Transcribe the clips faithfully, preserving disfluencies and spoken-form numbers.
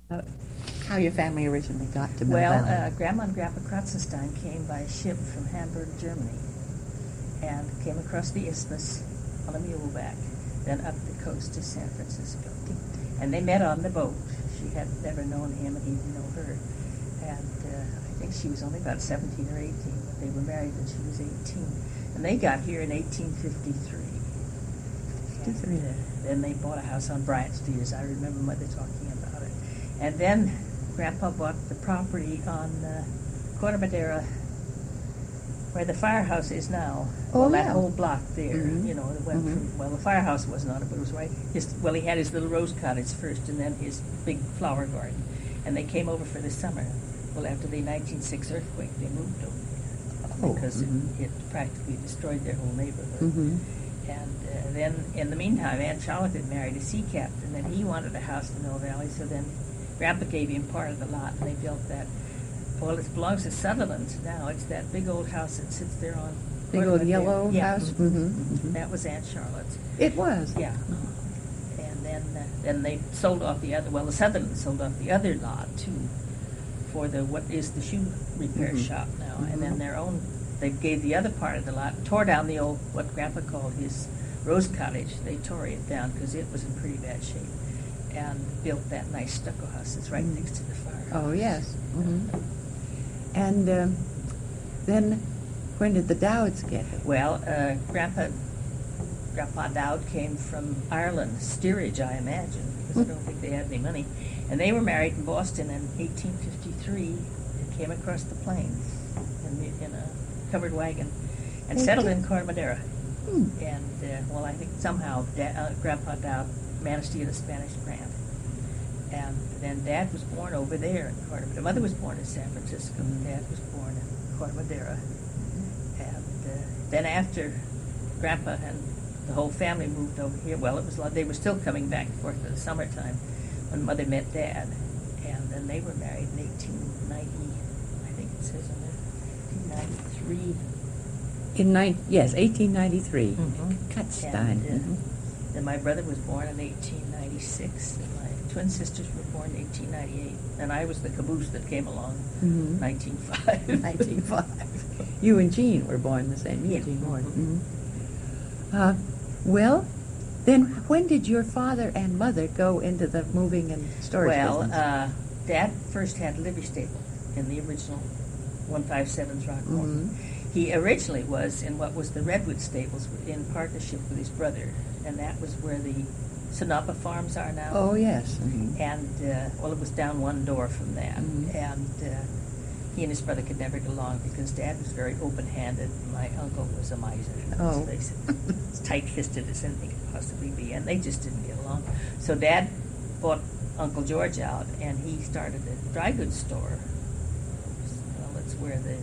uh, how your family originally got to Mill Well, Valley. uh, Grandma and Grandpa Kratzenstein came by ship from Hamburg, Germany, and came across the isthmus on a muleback, then up the coast to San Francisco. And they met on the boat. She had never known him, and he didn't know her. And uh, I think she was only about seventeen or eighteen, but they were married when she was eighteen. And they got here in eighteen fifty-three. fifty-three. And, uh, then they bought a house on Bryant Street, as I remember Mother talking about it. And then Grandpa bought the property on uh, Corte Madera, where the firehouse is now. Oh, well, yeah. that whole block there, Mhm. you know, it went Mhm. from, well, the firehouse wasn't on it, but it was right, his, well, he had his little rose cottage first, and then his big flower garden. And they came over for the summer. Well, after the nineteen oh six earthquake, they moved over there, Oh, because mhm. it, it practically destroyed their whole neighborhood. Mhm. And uh, then, in the meantime, Aunt Charlotte had married a sea captain, and he wanted a house in Mill Valley, so then Grandpa gave him part of the lot, and they built that. Well, it belongs to Sutherland's now. It's that big old house that sits there on... Big Corte old Madera. yellow Yeah. house? Mhm. Mhm, mhm. That was Aunt Charlotte's. It was. Yeah. And then uh, then they sold off the other, well, the Sutherlands sold off the other lot, too, for the, what is the shoe repair Mhm. shop now. And then Mhm. their own, they gave the other part of the lot, tore down the old, what Grandpa called his rose cottage. They tore it down because it was in pretty bad shape, and built that nice stucco house that's right Mhm. next to the firehouse. Oh, yes. Mhm. And um, then when did the Dowds get it? Well, uh, Grandpa, Grandpa Dowd came from Ireland, steerage, I imagine, because I don't think they had any money. And they were married in Boston in eighteen fifty-three. They came across the plains in, the, in a covered wagon and They settled did? in Corte Madera. Hmm. And, uh, well, I think somehow da- uh, Grandpa Dowd managed to get a Spanish grant. And then Dad was born over there in Corte Madera. Mother was born in San Francisco. Mhm. Dad was born in Corte Madera. And uh, then after Grandpa and the whole family moved over here, well, it was like they were still coming back and forth in the summertime when Mother met Dad. And then they were married in eighteen ninety, I think it says on there, eighteen ninety-three. In nine, yes, eighteen ninety-three. Mhm. Kutstein. And, uh, Mhm. Then my brother was born in eighteen ninety-six, and my twin sisters were born in eighteen ninety-eight, and I was the caboose that came along in Mhm. nineteen oh five. nineteen oh five. You and Jean were born the same year, Yeah. Jean Ward. Mhm. Mhm. Uh, well, then when did your father and mother go into the moving and storage Well, business? uh, Dad first had a livery stable in the original one fifty-seven Throckmorton. Mhm. He originally was in what was the Redwood Stables in partnership with his brother, and that was where the Sonapa Farms are now. Oh, yes. Mhm. And, uh, well, it was down one door from that. Mhm. And uh, he and his brother could never get along because Dad was very open-handed. My uncle was a miser, Oh. let's face it. As tight-fisted as anything could possibly be, and they just didn't get along. So Dad bought Uncle George out, and he started a dry goods store. Well, it's where the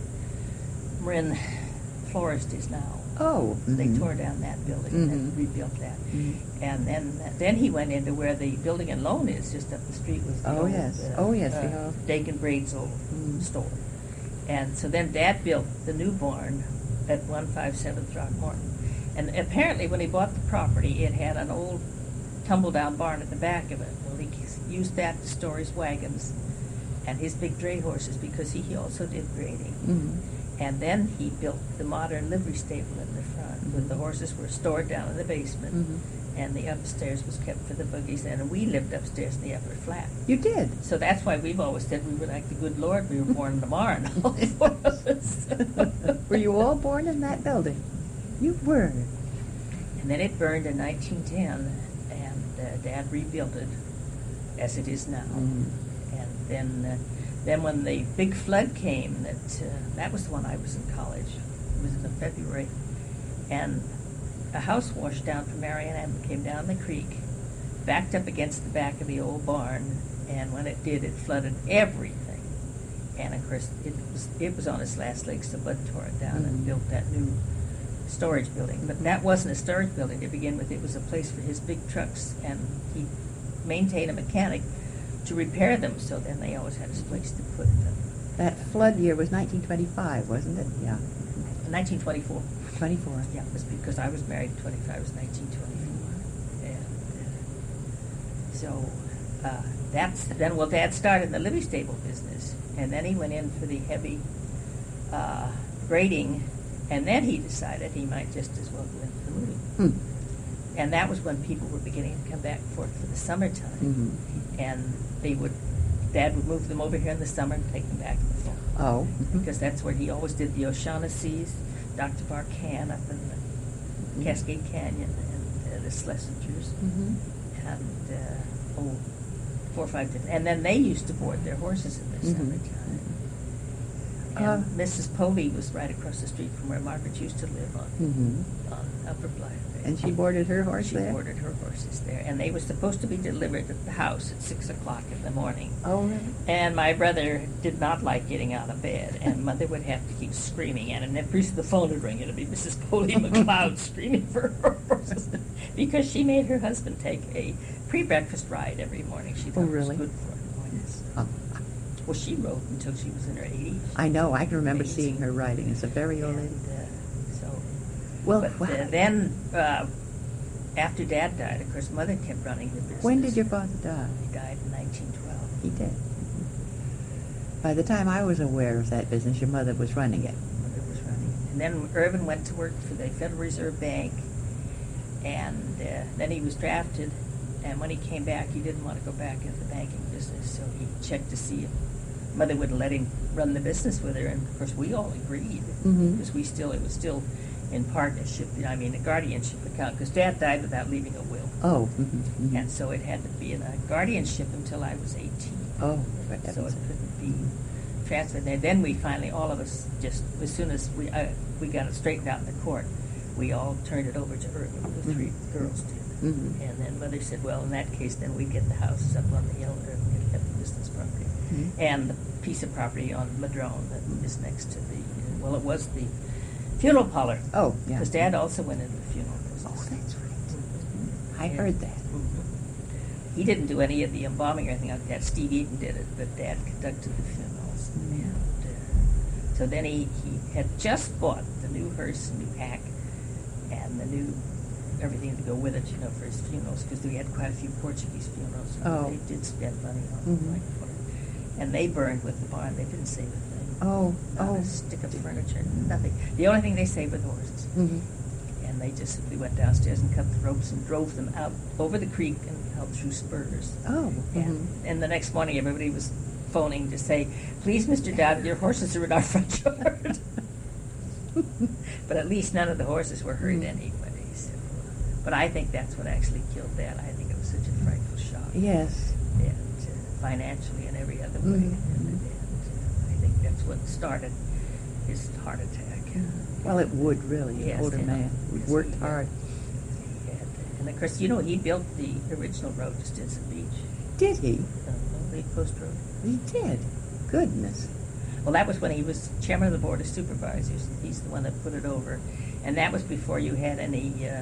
Marin Florist is now. Oh. They mhm. tore down that building and then Mhm. rebuilt that. Mhm. And then then he went into where the building and loan is, just up the street was the Oh, old, yes. uh, Oh, yes, uh, the old- Dakin Braid's old Mhm. store. And so then Dad built the new barn at one fifty-seven Throckmorton. And apparently when he bought the property, it had an old tumble-down barn at the back of it. Well, he used that to store his wagons and his big dray horses because he, he also did grading. Mhm. And then he built the modern livery stable in the front, where the horses were stored down in the basement, Mhm. and the upstairs was kept for the buggies, and we lived upstairs in the upper flat. You did. So that's why we've always said we were like the good Lord. We were born in the barn. all four of us. Were you all born in that building? You were. And then it burned in nineteen ten, and uh, Dad rebuilt it as it is now. Mhm. And then, uh, then when the big flood came, that uh, that was the one I was in college. It was in February, and a house washed down from Marion Avenue, came down the creek, backed up against the back of the old barn, and when it did, it flooded everything. And of course, it was it was on its last legs, so Bud tore it down and Mhm. built that new storage building. But that wasn't a storage building to begin with. It was a place for his big trucks, and he maintained a mechanic to repair them, so then they always had a place to put them. That flood year was nineteen twenty-five, wasn't it? Yeah. nineteen twenty-four. twenty-four. Yeah, it was because I was married in twenty-five, it was nineteen twenty-four. And uh, so uh, that's then. Well, Dad started the livery stable business, and then he went in for the heavy uh, grading, and then he decided he might just as well go into the moving. Hmm. And that was when people were beginning to come back for for the summertime, Mm-hmm. and they would. Dad would move them over here in the summer and take them back in the fall. Oh. Mm-hmm. Because that's where he always did the O'Shaughnessy's, Doctor Barkan up in the Mm-hmm. Cascade Canyon, and uh, the Schlesingers, Mm-hmm. and uh, oh, four or five different. And then they used to board their horses in the Mhm. summertime. And Uh, Missus Poley was right across the street from where Margaret used to live on Mm-hmm. on Upper Blythe. And she boarded her horse She there? boarded her horses there, and they were supposed to be delivered at the house at six o'clock in the morning. Oh, really? And my brother did not like getting out of bed, and Mother would have to keep screaming at him. And then the phone would ring, and it'd be Missus Polly McLeod screaming for her horses, because she made her husband take a pre-breakfast ride every morning. She thought Oh, really? it was good for him. Oh, yes. Oh, Well, she rode until she was in her eighties. I know. I can remember Amazing. seeing her riding as a very old lady. And, uh, so, Well, but wow. uh, then, uh, after Dad died, of course, Mother kept running the business. When did your father die? He died in nineteen twelve. He did. By the time I was aware of that business, your mother was running it. Mother was running. And then Irvin went to work for the Federal Reserve Bank, and uh, then he was drafted. And when he came back, he didn't want to go back into the banking business, so he checked to see if Mother would let him run the business with her. And of course, we all agreed, Mhm. because we still it was still in partnership. I mean, a guardianship account, because Dad died without leaving a will, Oh. Mm-hmm. and so it had to be in a guardianship until I was eighteen. Oh, for So heaven's it sake. couldn't be transferred there. Then we finally, all of us, just as soon as we uh, we got it straightened out in the court, we all turned it over to Irvin. The three Mhm. girls did. Mhm. And then Mother said, well, in that case, then we get the house up on the hill, or we get the business property, Mhm. and the piece of property on Madrone that is next to the, well, it was the funeral parlor. Oh, yeah. Because Dad also went into the funeral business. Oh, that's right. Mhm. I Yeah. heard that. Mhm. He didn't do any of the embalming or anything like that. Steve Eaton did it, but Dad conducted the funerals. Mhm. And uh, so then he, he had just bought the new hearse, new hack, and the new everything to go with it, you know, for his funerals, because we had quite a few Portuguese funerals. And Oh. They did spend money on Mhm. like for it. And they burned with the barn. They didn't save a thing. Oh, Not oh. a stick of furniture, nothing. The only thing they saved were the horses. Mhm. And they just simply went downstairs and cut the ropes and drove them out over the creek and out through spurs. Oh. And, Mhm. and the next morning, everybody was phoning to say, please, Mister Dowd, your horses are in our front yard. But at least none of the horses were hurt Mm. anyway. So. But I think that's what actually killed Dad. I think it was such a frightful shock. Yes. And uh, financially and every other way. Mhm. And, and uh, I think that's what started his heart attack. Well, it would really. An Yes, older yeah. man. Yes, He worked he hard. He had, and of course, you know, he built the original road to Stinson Beach, Did he? the Lonely Post Road. He did. Goodness. Well, that was when he was chairman of the board of supervisors. He's the one that put it over, and that was before you had any uh,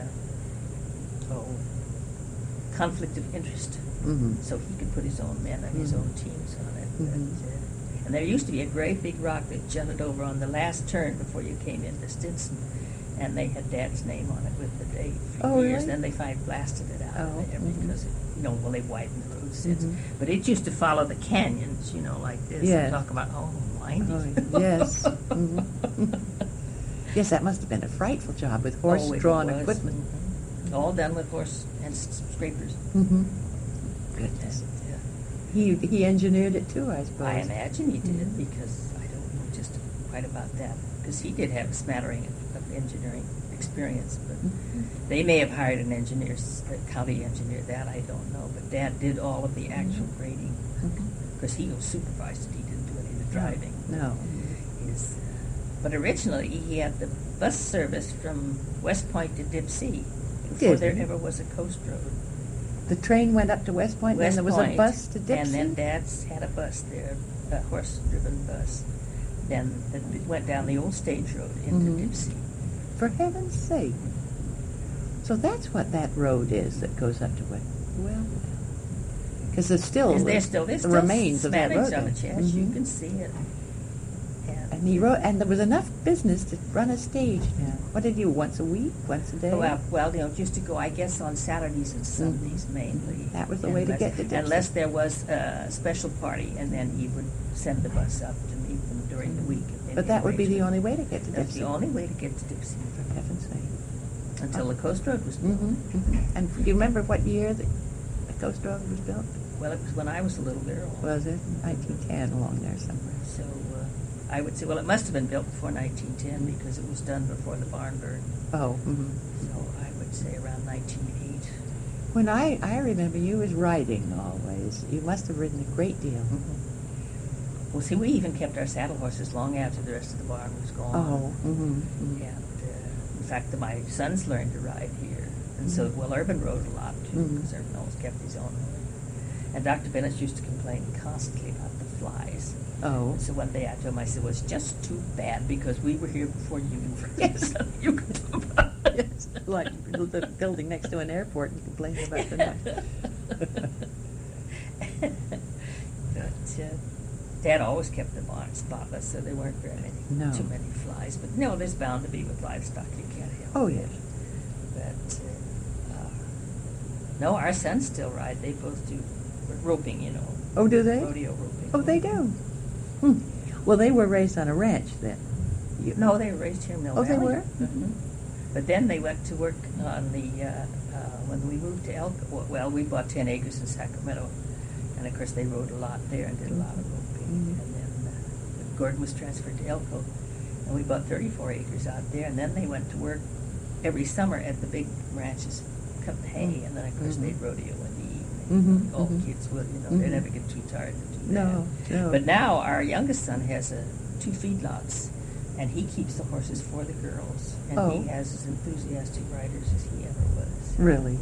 oh conflict of interest. Mm-hmm. So he could put his own men and his Mhm. own teams on it. Mhm. But, uh, and there used to be a great big rock that jutted over on the last turn before you came into Stinson, and they had Dad's name on it with the date for Oh, years. really? Then they finally blasted it out Oh, of there mhm. because it, you know, well, they widened the road since. Mhm. But it used to follow the canyons, you know, like this. Yes. And talk about oh, windy. Oh, yes. Mhm. Yes, that must have been a frightful job with Oh, it horse-drawn was. equipment. Mhm. All done with horse and s- scrapers. Mm-hmm. Goodness. And, uh, He he engineered it too, I suppose. I imagine he did, Mhm. because I don't know just quite about that. Because he did have a smattering of, of engineering experience, but Mhm. they may have hired an engineer, s- a county engineer. That I don't know. But Dad did all of the actual grading, Mhm. because he was supervised it. He didn't do any of the driving. No. His, uh, but originally he had the bus service from West Point to Dipsea before Did there he? ever was a coast road. The train went up to West Point, West and there was Point, a bus to Dipsea? and then Dad's had a bus there, a horse-driven bus. Then it went down the old stage road into Mhm. Dipsea. For heaven's sake. So that's what that road is that goes up to West. Well, because there's still Is the, there still there's the still remains of that road. smatterings of it, there. yes, you Mhm. can see it. And, And he wrote, and there was enough business to run a stage now. What did you, once a week, once a day? Oh, well, well, you know, just to go, I guess, on Saturdays and Sundays Mm-hmm. mainly. That was the way to Unless- get to Dixie. Unless there was a special party, and then he would send the bus up to meet them during the week. if they But that would be the arranged it. only way to get to That's Dixie. the only way to get to Dixie, For heaven's sake. until the Coast Road was built. Mm-hmm. Mm-hmm. And do you remember what year the, the Coast Road was built? Well, it was when I was a little girl. Was it nineteen ten, along there somewhere? So uh, I would say, well, it must have been built before nineteen ten because it was done before the barn burned. Oh. Mm-hmm. So I would say around nineteen oh eight. When I, I remember you was riding always. You must have ridden a great deal. Mm-hmm. Well, see, we even kept our saddle horses long after the rest of the barn was gone. Oh. Mm-hmm. Mm-hmm. And uh, in fact, the, my sons learned to ride here. And so, Mhm. well, Urban rode a lot too Mhm. because Urban always kept his own. And Doctor Bennett used to complain constantly about the flies. Oh. And so one day I told him, I said, well, it's just too bad because we were here before you were. Yes. So you could do about it. Yes. Like the building next to an airport and complaining about the noise. But uh, Dad always kept the barn spotless, so there weren't very many, No. too many flies. But no, there's bound to be with livestock. You can't help Oh, it. yes. But uh, uh, no, our sons still ride. They both do roping, you know, Oh, do they? rodeo roping. Oh, they do. Hmm. Well, they were raised on a ranch then. You, No, they were raised here in Mill Oh, they Valley. were? Mhm. But then they went to work on the, uh, uh, when we moved to Elko, well, we bought ten acres in Sacramento. And of course, they rode a lot there and did a lot of roping. Mhm. And then uh, Gordon was transferred to Elko, and we bought thirty-four acres out there. And then they went to work every summer at the big ranches, cutting hay. And then, of course, Mhm. they'd rodeo in the evening. Mhm, All mhm. the kids would, you know, Mhm. they never get too tired to do that. No, no. But now our youngest son has a, two feedlots, and he keeps the horses for the girls. And Oh. he has as enthusiastic riders as he ever was. Really?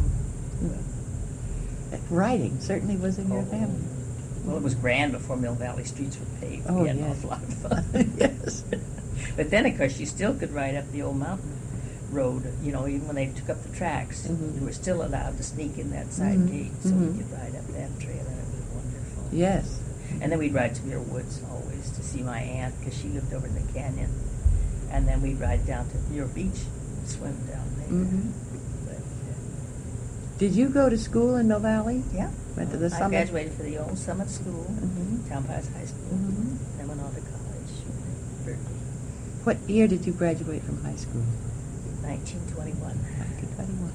Riding certainly was in your Oh, family. Well, it was grand before Mill Valley streets were paved. Oh, we had an yes. awful lot of fun. Yes. But then, of course, you still could ride up the old mountain road. You know, even when they took up the tracks, Mhm. you were still allowed to sneak in that side Mhm. gate, so Mhm. we could ride up that trail, and it was wonderful. Yes. And then we'd ride to Muir Woods always to see my aunt because she lived over in the canyon. And then we'd ride down to Muir Beach and swim down there. Mhm. But, uh, Did you go to school in Mill Valley? yeah. Went to the I Summit? graduated from the old Summit School, Mhm. Town Pass High School, Mhm. then went on to college in Berkeley, What year did you graduate from high school? nineteen twenty-one. nineteen twenty-one.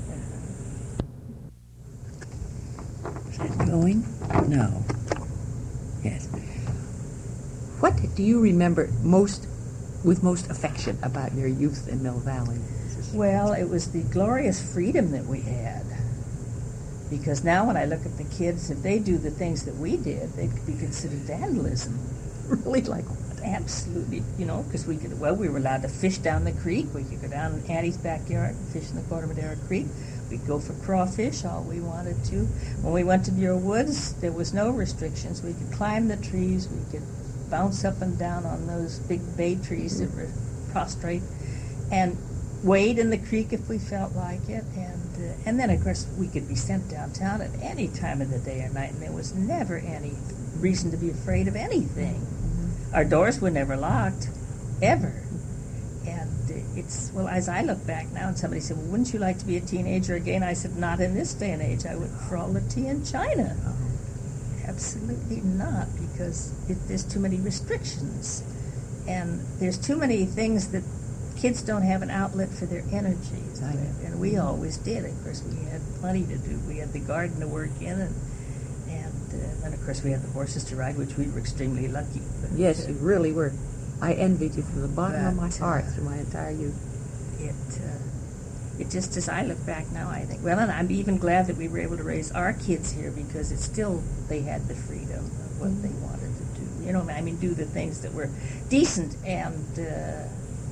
Is that going? No. Yes. What do you remember most, with most affection about your youth in Mill Valley? Well, it was the glorious freedom that we had. Because now when I look at the kids, if they do the things that we did, they could be considered vandalism. Really, like Absolutely, you know, because we could, well, we were allowed to fish down the creek. We could go down in Addie's backyard and fish in the Corte Madera Creek. We'd go for crawfish all we wanted to. When we went to Muir Woods, there was no restrictions. We could climb the trees. We could bounce up and down on those big bay trees that were prostrate and wade in the creek if we felt like it. And, uh, and then, of course, we could be sent downtown at any time of the day or night, and there was never any reason to be afraid of anything. Our doors were never locked, ever. And it's, well, as I look back now, and somebody said, well, wouldn't you like to be a teenager again? I said, not in this day and age. I would for all the tea in China. Absolutely not, because it, there's too many restrictions. And there's too many things that kids don't have an outlet for their energies. I know. And we always did. Of course, we had plenty to do. We had the garden to work in, and and uh, then, of course, we had the horses to ride, which we were extremely lucky. But, Yes, uh, you really were. I envied you from the bottom of my But, uh, heart through my entire youth. it uh, it just, as I look back now, I think, well, and I'm even glad that we were able to raise our kids here because it's still, they had the freedom of what they wanted to do. You know, I mean, do the things that were decent and uh,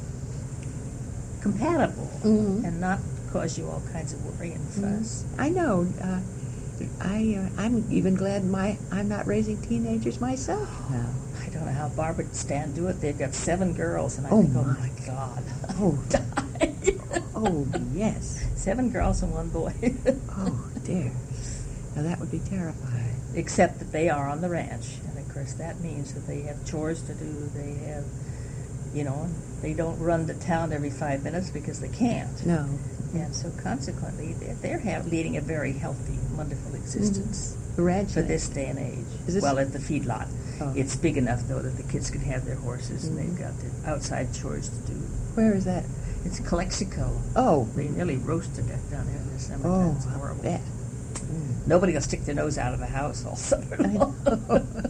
compatible Mhm. and not cause you all kinds of worry and fuss. I know. Uh, I uh, I'm even glad my I'm not raising teenagers myself now. I don't know how Barbara and Stan do it. They've got seven girls, and I Oh, think, oh my. my God. Oh. Die. Oh yes. Seven girls and one boy. Oh dear. Now that would be terrifying. Except that they are on the ranch, and of course that means that they have chores to do. They have you know, and they don't run to town every five minutes because they can't. No. And so consequently, they're, they're have, leading a very healthy, wonderful existence Mm-hmm. The ranch for land. this day and age. Is this- Well, at the feedlot. Oh. It's big enough, though, that the kids can have their horses, and Mhm. they've got the outside chores to do. Where is that? It's Calexico. Oh. They nearly roast to death down there in the summertime. Oh, It's I horrible. bet. Nobody will stick their nose out of the house all summer I long. know.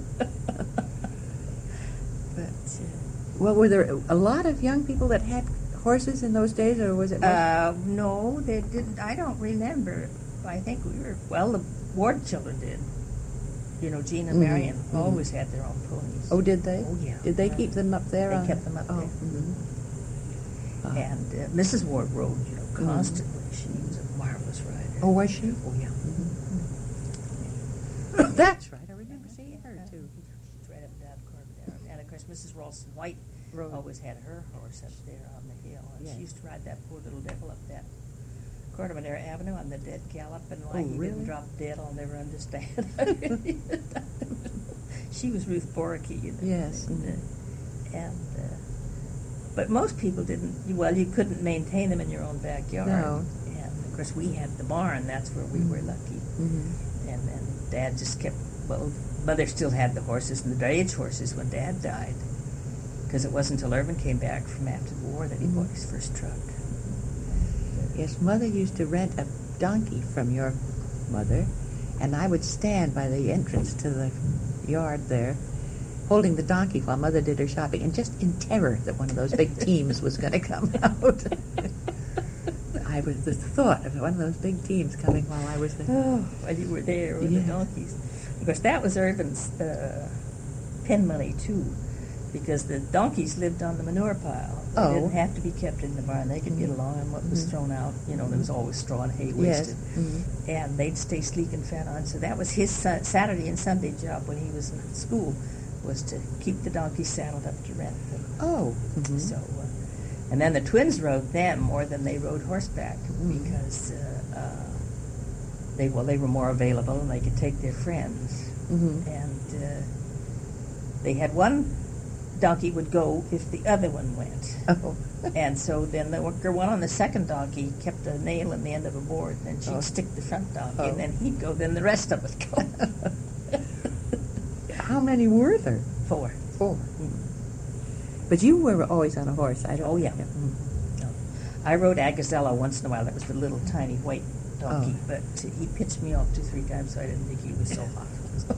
But, uh, Well, were there a lot of young people that had horses in those days, or was it? most- Uh, no, they didn't. I don't remember. I think we were, well, the Ward children did. You know, Jean and Mhm, Marion mhm. always had their own ponies. Oh, did they? Oh, yeah. Did they Uh, keep them up there? They on- kept them up oh, there. mhm. Uh, And uh, Missus Ward rode, you know, constantly. She was a marvelous rider. oh, was she? Oh, yeah. That's right. I remember seeing her too. She's right up and down Cordova. And, of course, Missus Ralston White Rode. always had her horse up there on the hill. And Yes. she used to ride that poor little devil up that Cordova Avenue on the dead gallop, and why Oh, he really? didn't drop dead, I'll never understand. She was Ruth Boricke, you know. Yes. And, uh, and uh, but most people didn't. Well, you couldn't maintain them in your own backyard. No. And of course, we had the barn. That's where we were lucky. Mm-hmm. And then Dad just kept. Well, Mother still had the horses and the drayage horses when Dad died, because it wasn't until Irvin came back from after the war that he Mhm. bought his first truck. Yes, Mother used to rent a donkey from your mother, and I would stand by the entrance to the yard there, holding the donkey while Mother did her shopping, and just in terror that one of those big teams was going to come out. I was the thought of one of those big teams coming while I was there. Oh, while you were there with Yeah. the donkeys. Of course, that was Irvin's uh, pen money, too, because the donkeys lived on the manure pile. They Oh. didn't have to be kept in the barn. They could get Mhm. along on what was Mhm. thrown out. You know, there was always straw and hay Yes. wasted. Mhm. And they'd stay sleek and fat on. So that was his Sa- Saturday and Sunday job when he was in school, was to keep the donkeys saddled up to rent them. Oh. Mhm. So, uh, and then the twins rode them more than they rode horseback Mhm. because uh, uh, they well they were more available and they could take their friends. Mhm. And uh, they had one donkey would go if the other one went. Oh. And so then the worker one on the second donkey kept a nail in the end of a board, and she'd Oh. stick the front donkey, Oh. and then he'd go. Then the rest of us go. How many were there? Four. Four. But you were always on a horse. I don't. Oh, yeah. Mm. No. I rode Agazella once in a while. That was the little tiny white donkey, Oh. but he pitched me off two, three times, so I didn't think he was so hot.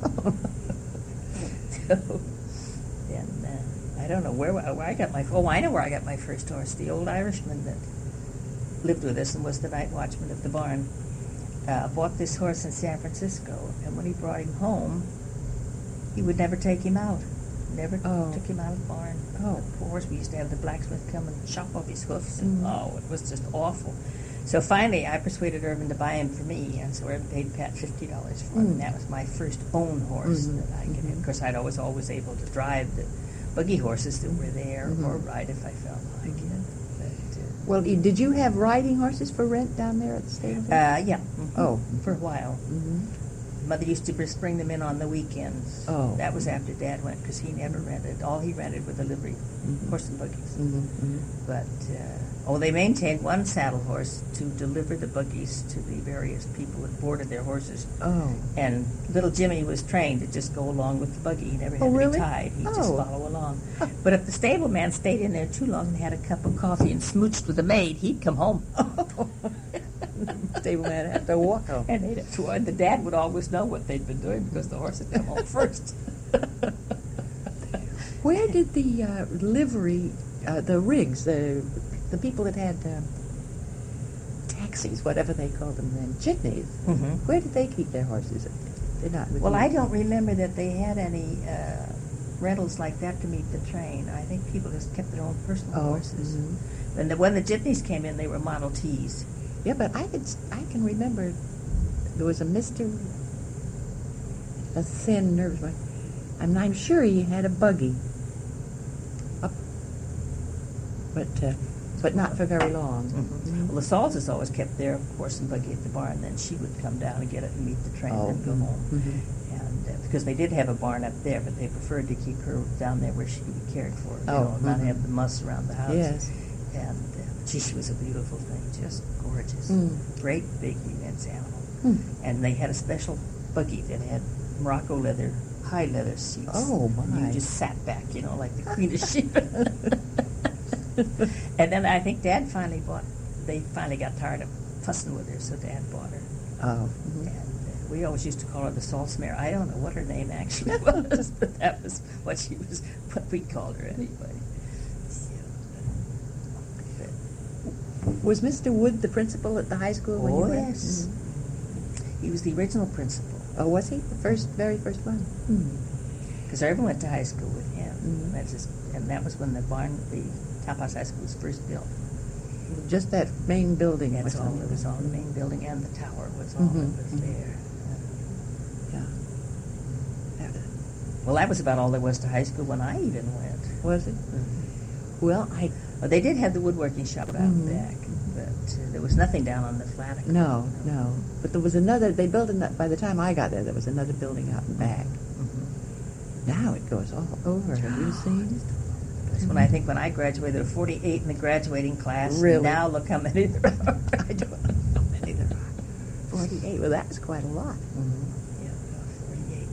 So, and uh, I don't know where, where I got my. Oh, I know where I got my first horse. The old Irishman that lived with us and was the night watchman at the barn uh, bought this horse in San Francisco, and when he brought him home, he would never take him out. Never Oh. took him out of the barn. Oh. The poor horse. We used to have the blacksmith come and chop off his hoofs, and Mm. oh, it was just awful. So finally, I persuaded Irvin to buy him for me, and so Irvin paid Pat fifty dollars for him, Mm. and that was my first own horse Mhm. that I could have. Mhm. Of course, I'd always always able to drive the buggy horses that were there, Mhm. or ride if I felt like Mhm. it. But, Well, you- did you have riding horses for rent down there at the stable? uh, uh, yeah, mhm. Oh. for a while. Mm-hmm. Mother used to just bring them in on the weekends. Oh. That was after Dad went, because he never rented. All he rented were the livery Mhm. horse and buggies. Mm-hmm. But, uh, oh, they maintained one saddle horse to deliver the buggies to the various people that boarded their horses. Oh. And little Jimmy was trained to just go along with the buggy. He never had Oh, to really? be tied. He'd just Oh. follow along. But if the stableman stayed in there too long and had a cup of coffee and smooched with the maid, he'd come home. Stableman had to walk home. And they'd have to, and the dad would always know what they'd been doing because the horse had come home first. Where did the uh, livery, uh, the rigs, the the people that had uh, taxis, whatever they called them then, jitneys, Mhm. where did they keep their horses? They're not with Well, you. I don't remember that they had any uh, rentals like that to meet the train. I think people just kept their own personal Oh, horses. mhm. And the, when the jitneys came in, they were Model Ts. Yeah, but I could, I can remember there was a Mister a thin, nervous one, and I'm sure he had a buggy. Up, but uh, but not for very long. Mm-hmm. Well, the Salses always kept their horse and buggy at the barn. Then she would come down and get it and meet the train Oh, and go mhm, home. mhm. And uh, because they did have a barn up there, but they preferred to keep her down there where she could be cared for, you Oh, know, not mhm. have the muss around the house. Yes. And uh, gee, she was a beautiful thing, just gorgeous. Mm. Great, big, immense animal. Hmm. And they had a special buggy that had Morocco leather, high leather seats. Oh, And my. you just sat back, you know, like the Queen of Sheba. And then I think Dad finally bought, they finally got tired of fussing with her, so Dad bought her. Oh. And mhm. uh, we always used to call her the salt mare. I don't know what her name actually was, but that was what she was, what we called her anyway. But, Was Mister Wood the principal at the high school when oh, you went? yes. Mhm. He was the original principal, Oh, was he? The first, very first one? Hmm. because Irvin went to high school with him. Mhm. That's just, and that was when the barn, the Top House High School was first built. Just that main building. That's was all, on- it was all the main building, and the tower was all Mhm, that was mhm. there. Yeah. That was- Well, that was about all there was to high school when I even went. Was it? Mhm. Well, I Well, they did have the woodworking shop out Mhm. back, but uh, there was nothing down on the flat. no, no. But there was another. They built another. By the time I got there, there was another building out in back. Mhm. Now it goes all over. Have you seen? That's when I think when I graduated, there were forty-eight in the graduating class. and Really? now look how many there are. I don't know how many there are. Forty-eight. Well, that's quite a lot. Mm-hmm. Yeah, forty-eight.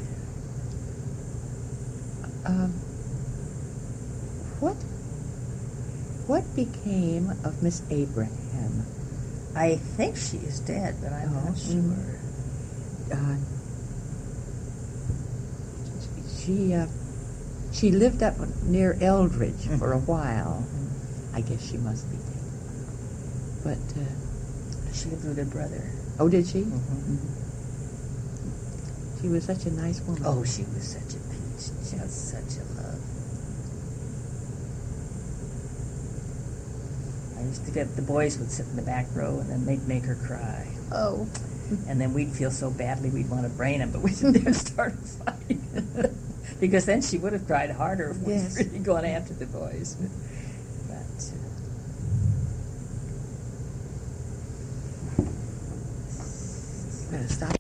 Um, what? What became of Miss Abraham? I think she is dead, but I'm Oh, not sure. mhm. Uh, she uh, she lived up near Eldridge for a Mhm. while. Mhm. I guess she must be dead. But uh, She lived with her brother. oh, did she? Mhm. She was such a nice woman. Oh, she was such a peach, just such a love. I used to get the boys would sit in the back row, and then they'd make her cry. oh. And then we'd feel so badly we'd want to brain him, but we didn't dare start a fight. Because then she would have cried harder if Yes. we'd really gone after the boys. But, Gotta stop.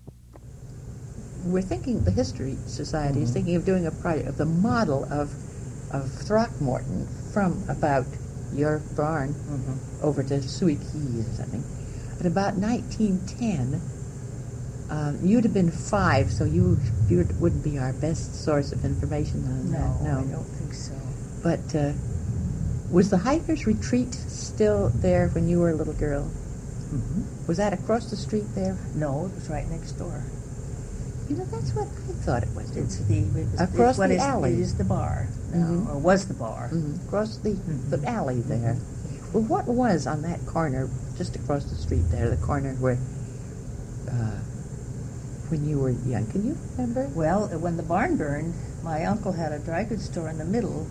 We're thinking, the History Society is Mhm. thinking of doing a project of the model of of Throckmorton from about your barn uh, mhm. over to Suey Key or something. But about nineteen ten, uh, you'd have been five, so you you wouldn't be our best source of information on No, that. I don't think so. But uh, was the Hikers Retreat still there when you were a little girl? Mm-hmm. Was that across the street there? No, it was right next door. You know, that's what I thought it was. It's the it was, Across it's what the is- alley. It is the bar now, Mhm. or was the bar. Mhm, across the, Mhm. the alley there. Well, what was on that corner, just across the street there, the corner where, uh, when you were young? Can you remember? Well, when the barn burned, my uncle had a dry goods store in the middle,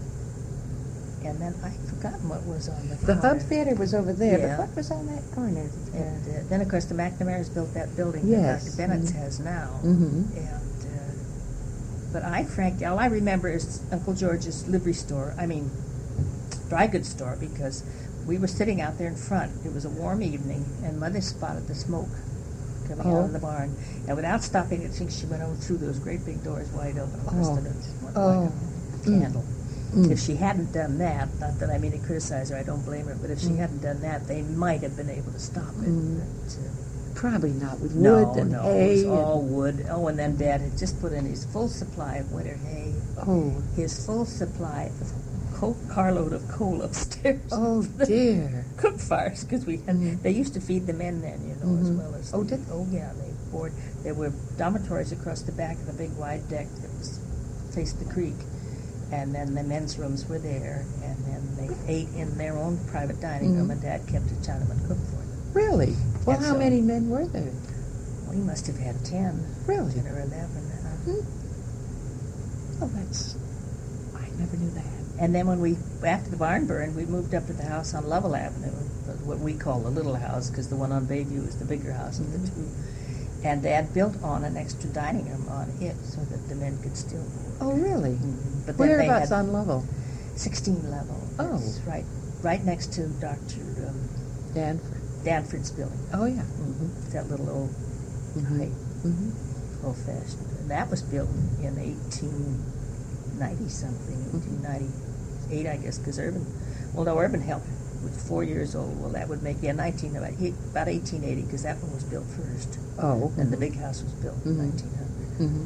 and then I've forgotten what was on the The corner. Hub Theater was over there, Yeah. but what was on that corner? And uh, then, of course, the McNamara's built that building Yes. that Doctor Bennett's Mhm. has now. Mm-hmm. And, uh, but I, frankly, all I remember is Uncle George's livery store, I mean, dry goods store, because we were sitting out there in front. It was a warm evening, and Mother spotted the smoke coming Oh. out of the barn. And without stopping, I think she went over through those great big doors wide open. Oh. Just a- Oh. like a candle. Mm. If she hadn't done that, not that I mean to criticize her, I don't blame her, but if she Mm. hadn't done that, they might have been able to stop it. Mm. But, uh, Probably not, with no, wood and no, hay. it was and- all wood. Oh, and then Dad had just put in his full supply of winter hay, oh, his full supply of co- carload of coal upstairs. oh dear. Cook fires, because we had, Mhm. they used to feed the men then, you know, as Mhm. well as Oh, the- did they? oh yeah, they board. There were dormitories across the back of the big wide deck that was faced the creek, and then the men's rooms were there, and then they ate in their own private dining room, Mhm. and Dad kept a Chinaman cook for them. Really? Well, And how so- many men were there? We must have had ten, Really? ten or eleven. Uh, Hmm. Oh, that's... I never knew that. And then when we, after the barn burned, we moved up to the house on Lovell Avenue, what we call the little house, because the one on Bayview is the bigger house of the Mhm. two. And Dad built on an extra dining room on it so that the men could still board. Oh, really? Mhm. But then they Whereabouts had on Lovell? sixteen level. Oh. It's right, right next to Doctor Um, Danford. Danford's building. Oh, yeah. Mm-hmm. That little old Mhm. height. Mm-hmm. old-fashioned. And that was built in eighteen ninety something, eighteen ninety-eight, I guess, because Urban, well, no, Urban helped was four years old. Well, that would make, yeah, nineteen, about, about eighteen eighty, because that one was built first. Oh. And the big house was built in Mhm. nineteen hundred. Mm-hmm.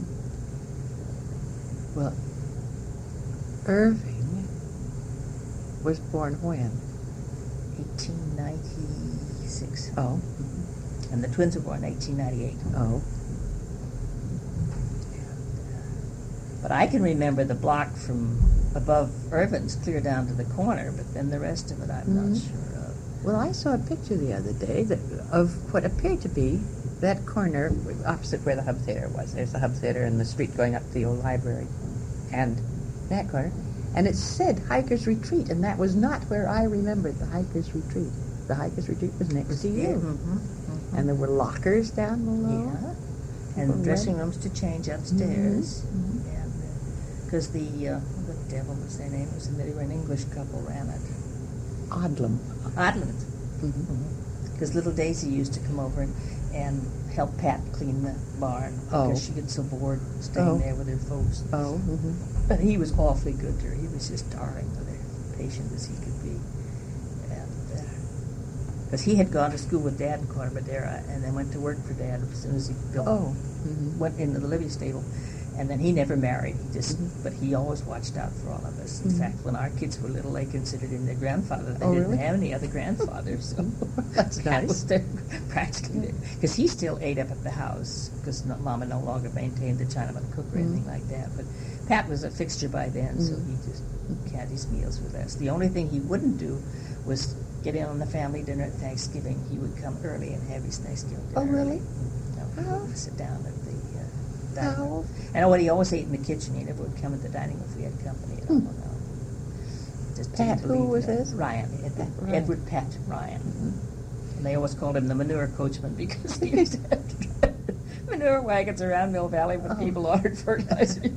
Well, Irving was born when? eighteen ninety-six. Oh. And the twins were born in eighteen ninety-eight. Oh. But I can remember the block from above Irvin's clear down to the corner, but then the rest of it I'm Mhm. not sure of. Well, I saw a picture the other day that, of what appeared to be that corner opposite where the Hub Theater was. There's the Hub Theater and the street going up to the old library. And that corner. And it said Hiker's Retreat, and that was not where I remembered the Hiker's Retreat. The Hiker's Retreat was next to you. Mm-hmm. Mm-hmm. And there were lockers down below. Yeah. People And dressing read. rooms to change upstairs. Mhm. And because the, uh, what the devil was their name? It was, they were an English couple ran it. Odlum. Odland. Mm-hmm. Because little Daisy used to come over and, and help Pat clean the barn because Oh. she gets so bored staying Oh. there with her folks. Oh. Mm-hmm. But he was awfully good to her. He was just darling with her, patient as he could be. And because he had gone to school with Dad in Corte Madera and then went to work for Dad as soon as he built, Oh. Mm-hmm. went into the Livy stable. And then he never married. He just, Mhm. but he always watched out for all of us. In Mhm. fact, when our kids were little, they considered him their grandfather. They Oh, didn't really? have any other grandfathers. So That's Pat nice. was their, practically because he still ate up at the house because no, Mama no longer maintained the Chinaman cook or anything Mhm. like that. But Pat was a fixture by then, so Mhm. he just had his meals with us. The only thing he wouldn't do was get in on the family dinner at Thanksgiving. He would come early and have his Thanksgiving dinner. Oh, really? early. No, he How? wouldn't sit down at the uh, dining room. How? And what he always ate in the kitchen. He never would come at the dining room if we had company at all. Hmm. No. Just Pat, didn't who believe was that. this? Ryan. Ed, Pat Ryan. Edward Pat Ryan. Mm-hmm. And they always called him the manure coachman because he used to have to drive manure wagons around Mill Valley when Oh. people ordered fertilizer.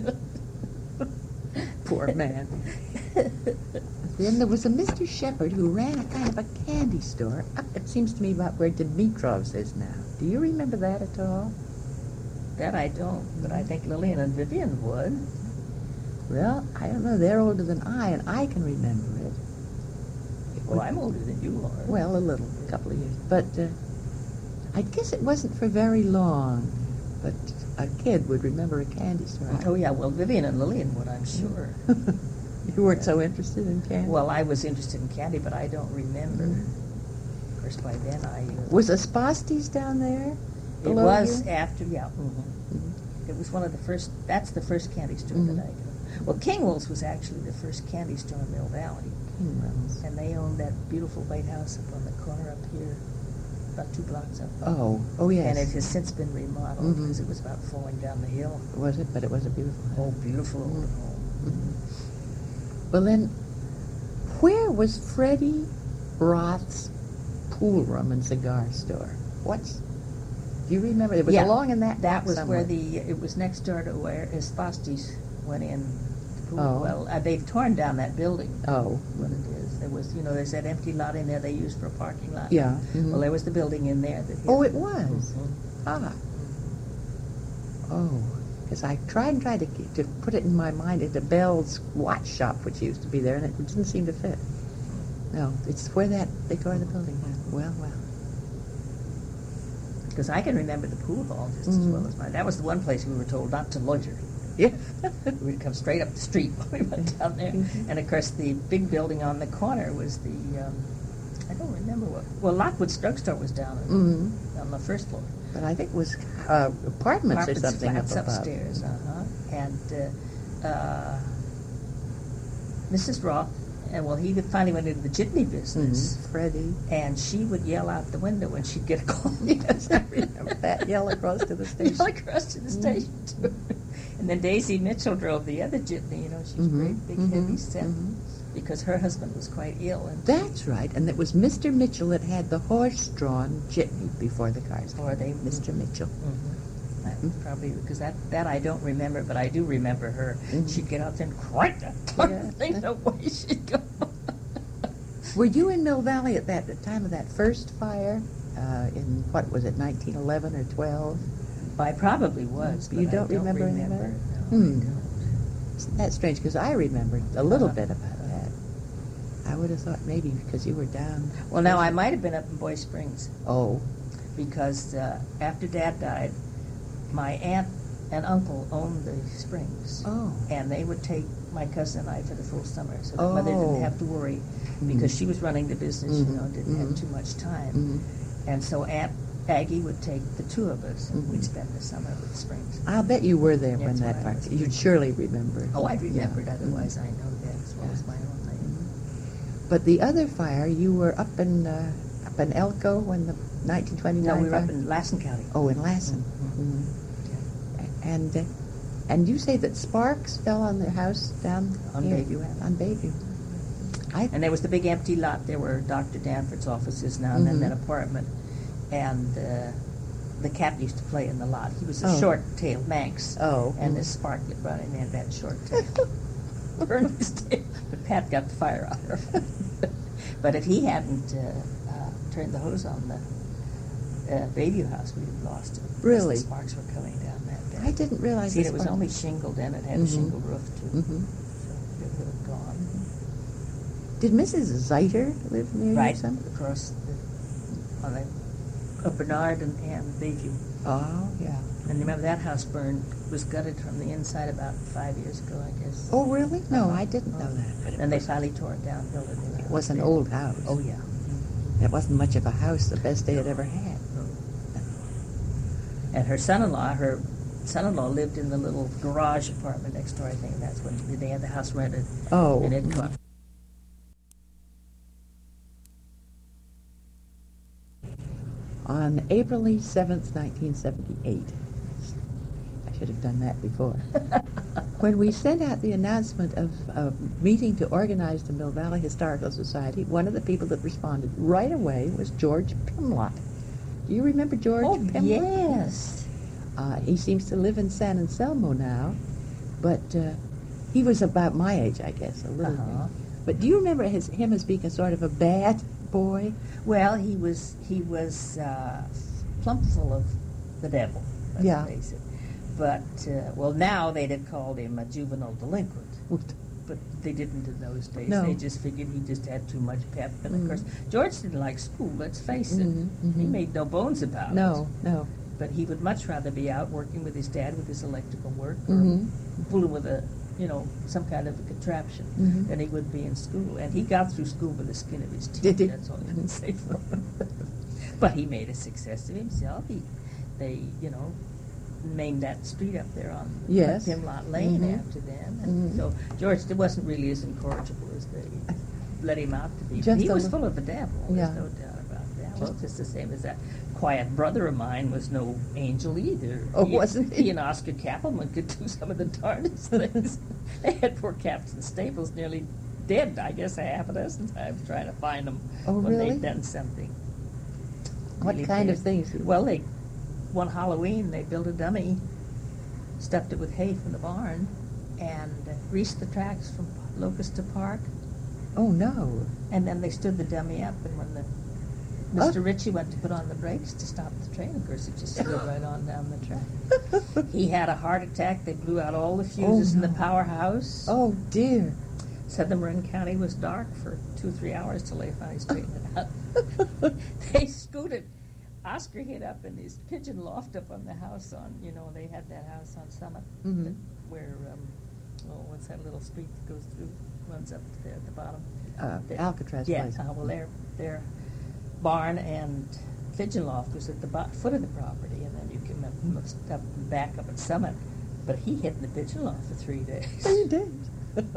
Poor man. Then there was a Mister Shepherd who ran a kind of a candy store. Up, it seems to me about where Dimitrov's is now. Do you remember that at all? That I don't, but I think Lillian and Vivian would. Well, I don't know. They're older than I, and I can remember it. It Well, was- I'm older than you are. Well, a little, a couple of years. But uh, I guess it wasn't for very long. But a kid would remember a candy store. Oh, yeah, well, Vivian and Lillian would, I'm sure. You weren't so interested in candy? Well, I was interested in candy, but I don't remember. Of course, by then I... Uh, Was Aspasti's down there? It below was you? after, yeah. Mhm. It was one of the first, that's the first candy store Mhm. that I go. Well, Kingwell's was actually the first candy store in Mill Valley. Kingwell's. And they owned that beautiful White House up on the corner up here, about two blocks up. Oh, oh yes. And it has since been remodeled Mhm. because it was about falling down the hill. Was it? But it was a beautiful house. Oh, beautiful old Mhm. home. Mhm. Well then, where was Freddie Roth's pool room and cigar store? What's... Do you remember? It was Yeah, along in that That block was somewhere. where the, it was next door to where Espastis went in. The pool. Oh. Well, uh, they've torn down that building. Oh. What it is. There was, you know, there's that empty lot in there they used for a parking lot. Yeah. Mhm. Well, there was the building in there that. Oh, it was? Mhm. Ah. Oh. Because I tried and tried to, get- to put it in my mind into Bell's watch shop, which used to be there, and it didn't seem to fit. No, it's where that, they tore the building down. Well, well. Because I can remember the pool hall just as Mhm. well as mine. That was the one place we were told not to loiter. Yeah. We'd come straight up the street when we went down there. Mhm. And of course, the big building on the corner was the, um, I don't remember what, well, Lockwood's drugstore was down on, hmm on the first floor. But I think it was uh, apartments or Apartments, something up flats above. upstairs, uh-huh. And uh, uh, Missus Roth, and well, he finally went into the jitney business. Mhm. Freddie. And she would yell out the window when she'd get a call. Yes, I remember that. Yell across to the station. Yell across to the Mhm. station, too. And then Daisy Mitchell drove the other jitney, you know, she was Mhm, great, big, mhm, heavy set, mhm. because her husband was quite ill. And That's right, and it was Mister Mitchell that had the horse-drawn jitney before the cars. Or they- Mister Mitchell. Mhm. That was probably, because that, that I don't remember, but I do remember her. Mhm. She'd get out there and crank that darn Yeah. thing away she'd go. Were you in Mill Valley at that the time of that first fire? Uh, in what was it, nineteen eleven or twelve? I probably was, but You I don't don't remember any of remember. that? No, Hmm. I don't. Isn't that strange? Because I remembered a little Uh-huh. bit about that. I would have thought maybe because you were down. Well, now I might have been up in Boy Springs Oh. because uh, after Dad died, my aunt and uncle owned the springs, Oh. and they would take my cousin and I for the full summer, so that Mother Oh. didn't have to worry because she was running the business, Mhm. you know, didn't have Mhm. too much time, Mhm. and so Aunt Aggie would take the two of us, and Mhm. we'd spend the summer with the springs. I'll bet you were there when That's that where I part. was. You'd surely remember. Oh, I remembered. Yeah. Otherwise, I know that as well Yeah. as my own name. But the other fire, you were up in uh, up in Elko when the nineteen twenty-nine No, we were fire? up in Lassen County. Oh, in Lassen. Mhm. Mhm. And uh, and you say that sparks fell on their house down On here? Bayview Avenue. On Bayview. I And there was the big empty lot there where Doctor Danforth's office is now, and then Mhm. that apartment. And uh, the cat used to play in the lot. He was a Oh. short-tailed Manx. Oh. And Mhm. this Sparklet brought him in that short tail. Burned his tail. But Pat got the fire out of her. But if he hadn't uh, uh, turned the hose on the uh, Bayview house, we'd have lost it. because Really? The sparks were coming down that day. I didn't realize See, the it was spark- only shingled in. It had a Mhm. shingle roof, too. Mhm. So it would have gone. Did Missus Zeiter live near Right you some? across the, on the, uh, Bernard and, and Bayview. Oh, yeah. And remember that house burned, was gutted from the inside about five years ago, I guess. Oh, really? No, Uh-huh. I didn't know that. But it And they was, finally tore it down, built a new it house was an there. old house. Oh, yeah. It wasn't much of a house, the best they had ever had. And her son-in-law, her son-in-law lived in the little garage apartment next door, I think. That's when they had the house rented. Oh. And it caught. On April seventh, nineteen seventy-eight. I should have done that before. When we sent out the announcement of a meeting to organize the Mill Valley Historical Society, one of the people that responded right away was George Pimlott. Do you remember George Oh, Pimlott? yes. Uh, he seems to live in San Anselmo now, but uh, he was about my age, I guess, a little Uh-huh. bit. But do you remember his, him as being a sort of a bad boy? Well, he was he was uh, plump full of the devil, let's Yeah. face it. But, uh, well, now they'd have called him a juvenile delinquent. But they didn't in those days. No. They just figured he just had too much pep. And, Mhm. of course, George didn't like school, let's face it. Mhm, mhm. He made no bones about it. No, no. But he would much rather be out working with his dad with his electrical work or Mhm. fooling with a, you know, some kind of a contraption Mhm. than he would be in school. And he got through school with the skin of his teeth. Did he? That's all I can say for him. But he made a success of himself. He, they, you know, named that street up there on Yes. Pimlott Lane Mhm. after them. And Mhm. so George wasn't really as incorrigible as they let him out to be. Just he a was little- full of the devil. Yeah. There's no doubt about that. Well, just the same as that quiet brother of mine was no angel either. Oh, he, wasn't he? He and Oscar Kappelman could do some of the darndest things. They had poor Captain Staples nearly dead, I guess, a half a dozen times trying to find them Oh, when really? they'd done something. What really kind of bad. things? Well, they one Halloween they built a dummy, stuffed it with hay from the barn, and uh, greased the tracks from Locust to Park. Oh, no. And then they stood the dummy up, and when the Mister Ritchie went to put on the brakes to stop the train, of course, it just slid right on down the track. He had a heart attack. They blew out all the fuses Oh, in the no. powerhouse. Oh, dear. Said the Marin County was dark for two or three hours till they finally straightened it out. They scooted. Oscar hid up in his pigeon loft up on the house on, you know, they had that house on Summit Mhm. that, where, um, oh, what's that little street that goes through, runs up there at the bottom? Uh, The- Alcatraz Yeah, place. uh, well, their, their barn and pigeon loft was at the bo- foot of the property, and then you came up, must up and back up at Summit. But he hid in the pigeon loft for three days. Three days.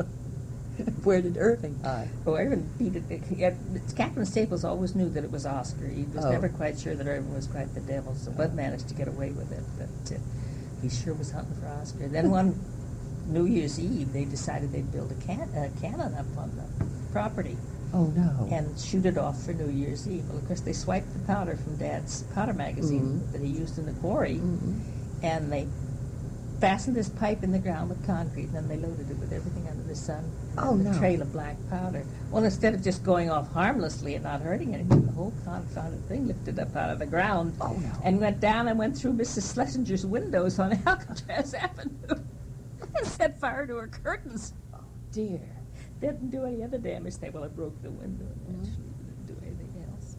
Where did Irving hide? Oh, Irvin beat it. He had- Captain Staples always knew that it was Oscar. He was Oh. never quite sure that Irvin was quite the devil, so Bud managed to get away with it. But uh, he sure was hunting for Oscar. Then one New Year's Eve, they decided they'd build a, can- a cannon up on the property Oh, no. and shoot it off for New Year's Eve. Well, of course, they swiped the powder from Dad's powder magazine Mhm. that he used in the quarry, Mhm. and they fastened this pipe in the ground with concrete, and then they loaded it with everything under the sun. Oh, and no. A trail of black powder. Well, instead of just going off harmlessly and not hurting anything, the whole confounded thing lifted up out of the ground Oh, no. and went down and went through Missus Schlesinger's windows on Alcatraz Avenue and set fire to her curtains. Oh, dear. Didn't do any other damage. They well, it broke the window and actually didn't do anything else.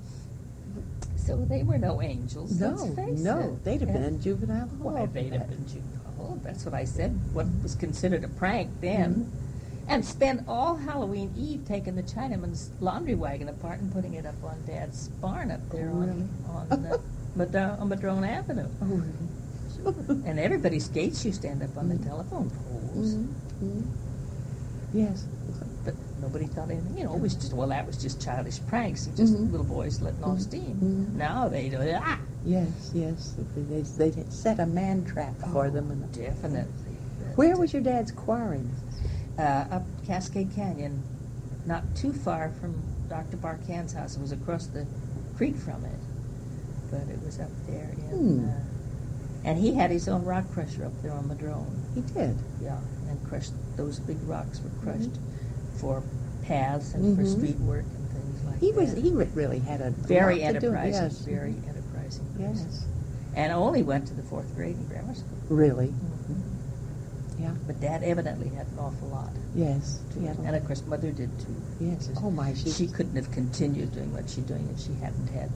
But, so they were no angels. No, let's face no. it. They'd have And- been in juvenile hall. Why, for they'd have that. been juvenile. That's what I said. What was considered a prank then. Mm-hmm. And spent all Halloween Eve taking the Chinaman's laundry wagon apart and putting it up on Dad's barn up there Oh, really? on on, uh, Madro- on Madrone Avenue. Oh, really? And everybody's gates used to end up on the telephone poles. Mm-hmm. Mm-hmm. Yes. But nobody thought anything. You know, it was just, well, that was just childish pranks. Just Mhm. little boys letting off steam. Mhm. Now they do, ah! Yes, yes. They, they, they set a man trap for them. And Definitely. where was your dad's quarry? Uh, up Cascade Canyon, not too far from Doctor Barkan's house. It was across the creek from it, but it was up there. In, Hmm. uh, and he had his own rock crusher up there on Madrone. He did. Yeah, and crushed, those big rocks were crushed for paths and for Mhm. street work and things like He that. was. He re- really had a very lot to do. enterprising, Yes. very enterprising person. Yes. And only went to the fourth grade in grammar school. Really. Mhm. Yeah. But Dad evidently had an awful lot. Yes. To He had it. a And lot. of course, Mother did too. Yes. Oh my. She. She couldn't have continued doing what she's doing if she hadn't had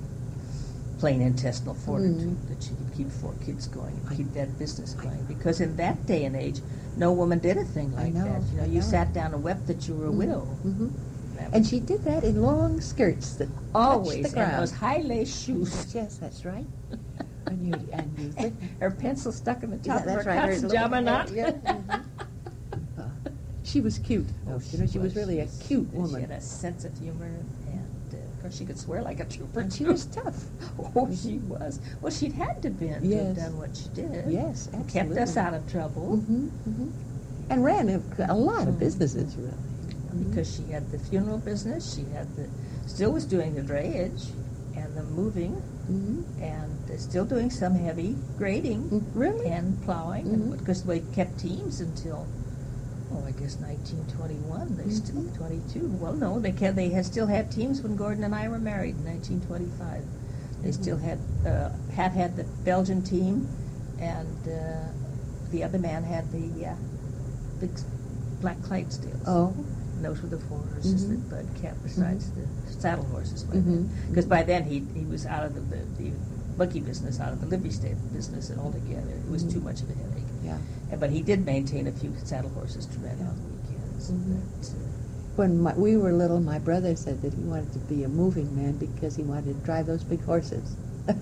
plain intestinal fortitude Mhm. that she could keep four kids going and I- keep that business I going. know. Because in that day and age, no woman did a thing I like know, that. You know, I you know. sat down and wept that you were a widow. hmm That And was she did that in long skirts that always touched the and ground. those high lace shoes. Yes, yes, that's right. And you and you think, Her pencil stuck in the top yeah, of that's her right. cotton little pajama hair, knot. yeah, mhm. Uh, she was cute. though. you know, she was really a cute She woman, had a sense of humor, and uh, of course she could swear like a trooper. and she too. was tough. Oh, she was. Well, she'd had to been to Yes. have done what she did. Yes, absolutely. Kept us out of trouble. hmm hmm And ran a, a lot of businesses, really. Because she had the funeral business, she had the, still was doing the drayage and the moving, hmm and uh, still doing some heavy grading Really? and plowing, Mhm. and because we kept teams until, oh, I guess nineteen twenty-one. They still Mhm. twenty-two. Well, no, they can, they had still had teams when Gordon and I were married in nineteen twenty-five. They still had uh, Pat had the Belgian team, and uh, the other man had the uh, big s- black Clydesdales. Oh. And those were the four horses Mhm. that Bud kept, besides the saddle horses by Mhm. then. Because by then he he was out of the, the, the buggy business, out of the livery stable business altogether. It was Mhm. too much of a headache. Yeah. And, but he did maintain a few saddle horses to rent on weekends. Mhm. But, uh, When my, we were little, my brother said that he wanted to be a moving man because he wanted to drive those big horses.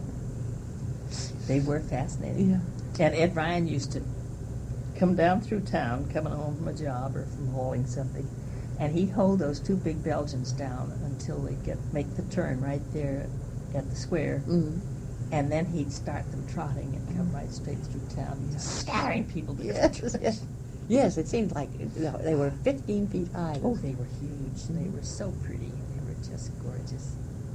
they were fascinating. Yeah. And Ed Ryan used to come down through town, coming home from a job or from hauling something, and he'd hold those two big Belgians down until they get make the turn right there at the square, Mm. and then he'd start them trotting and come right straight through town, just scattering people to Yes, the yes. Yes, it seemed like you know, they were fifteen feet high. Oh, they were huge. They were so pretty. They were just gorgeous.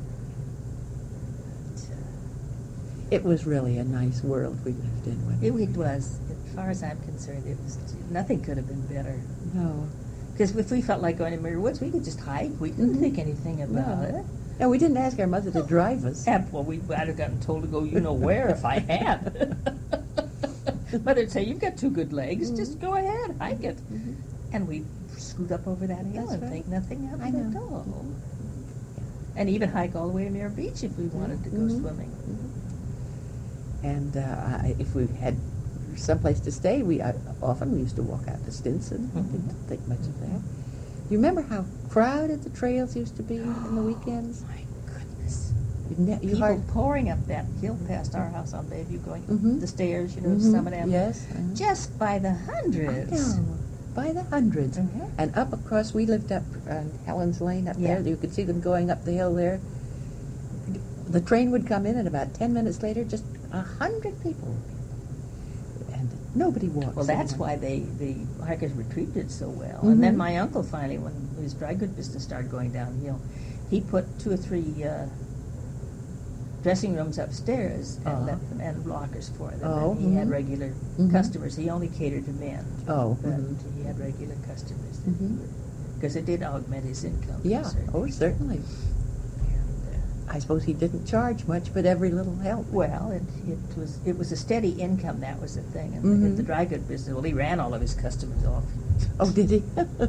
But, uh, It was really a nice world we lived in. When it, it was, as far as I'm concerned, it was nothing could have been better. No. Because if we felt like going to Muir Woods, we could just hike. We didn't Mhm. think anything about No. it. And we didn't ask our mother to drive us. And, well, we might have gotten told to go you know where if I had. Mother'd say, you've got two good legs, Mhm. just go ahead, hike it. Mhm. And we'd scoot up over that hill That's and right. think nothing of I it know. at all. And even hike all the way to Muir Beach if we wanted to go Mhm. swimming. And uh, I, if we had someplace to stay, we uh, often we used to walk out to Stinson. We Mhm. didn't think much of that. You remember how crowded the trails used to be in the weekends? My goodness. You, ne- you People hard, pouring up that hill past our house on Bayview, going Mhm. up the stairs, you know, to Mhm. Summit Avenue. Yes. uh-huh. Just by the I hundreds. know, by the hundreds. Mhm. And up across, we lived up on Helen's Lane up Yeah. there. You could see them going up the hill there. The train would come in, and about ten minutes later, just a hundred people. And nobody walks. Well, that's anymore. why they the hikers retreated so well. Mhm. And then my uncle finally, when his dry goods business started going downhill, he put two or three uh, dressing rooms upstairs and Uh-huh. let them, and lockers for them. Oh, and he had mhm. regular Mhm. customers. He only catered to men. Oh, But mhm. he had regular customers. Mhm. Because it did augment his income. to a Yeah, certain oh, extent. certainly. And, uh, I suppose he didn't charge much, but every little helped. Well, it, it was it was a steady income. That was the thing. And Mhm. in the dry goods business, well, he ran all of his customers off. Oh, did he?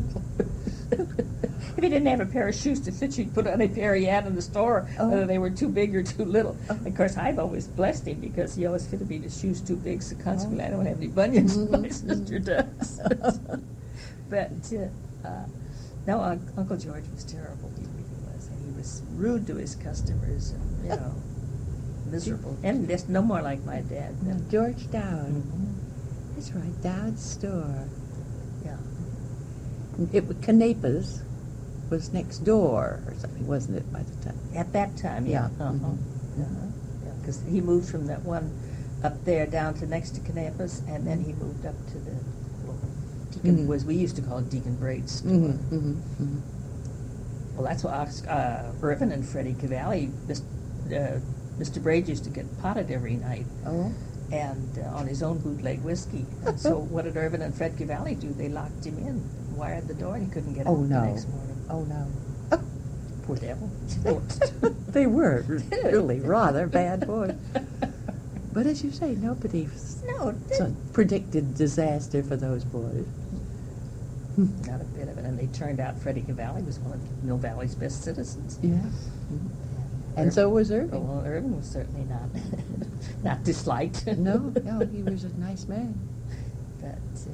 If he didn't have a pair of shoes to fit you, he'd put on a pair he had in the store, Oh. whether they were too big or too little. Oh. Of course, I've always blessed him because he always fitted me the shoes too big, so consequently I don't have any bunions. Mhm. My sister does. But uh, uh, no, un- Uncle George was terrible. He really was, and he was rude to his customers, and you know, miserable. And just no more like my dad. No, George Dowd. Mhm. That's right, Dowd's store. Yeah. It was Canepa's was next door or something, wasn't it, by the time? At that time, yeah. Yeah. Uh-huh. Mhm. Uh-huh. Yeah, because he moved from that one up there down to next to Canepas, and then he moved up to the little Deacon Mhm. was we used to call it Deacon Braid's store. Mm-hmm, mm-hmm, mm-hmm. Well, that's what Ox- uh, Irvin and Freddie Cavalli, Mister Uh, Mister Braid used to get potted every night, Oh, and uh, on his own bootleg whiskey. And so what did Irvin and Fred Cavalli do? They locked him in, wired the door, and he couldn't get Oh, out no. the next morning. oh no. Poor devil. They were really rather bad boys. But as you say, nobody No, so predicted disaster for those boys. not a bit of it. And they turned out Freddie Cavalli was one of Mill Valley's best citizens. Yes. And so was Irving. Well, Irving was certainly not not disliked. No, no, he was a nice man. But uh,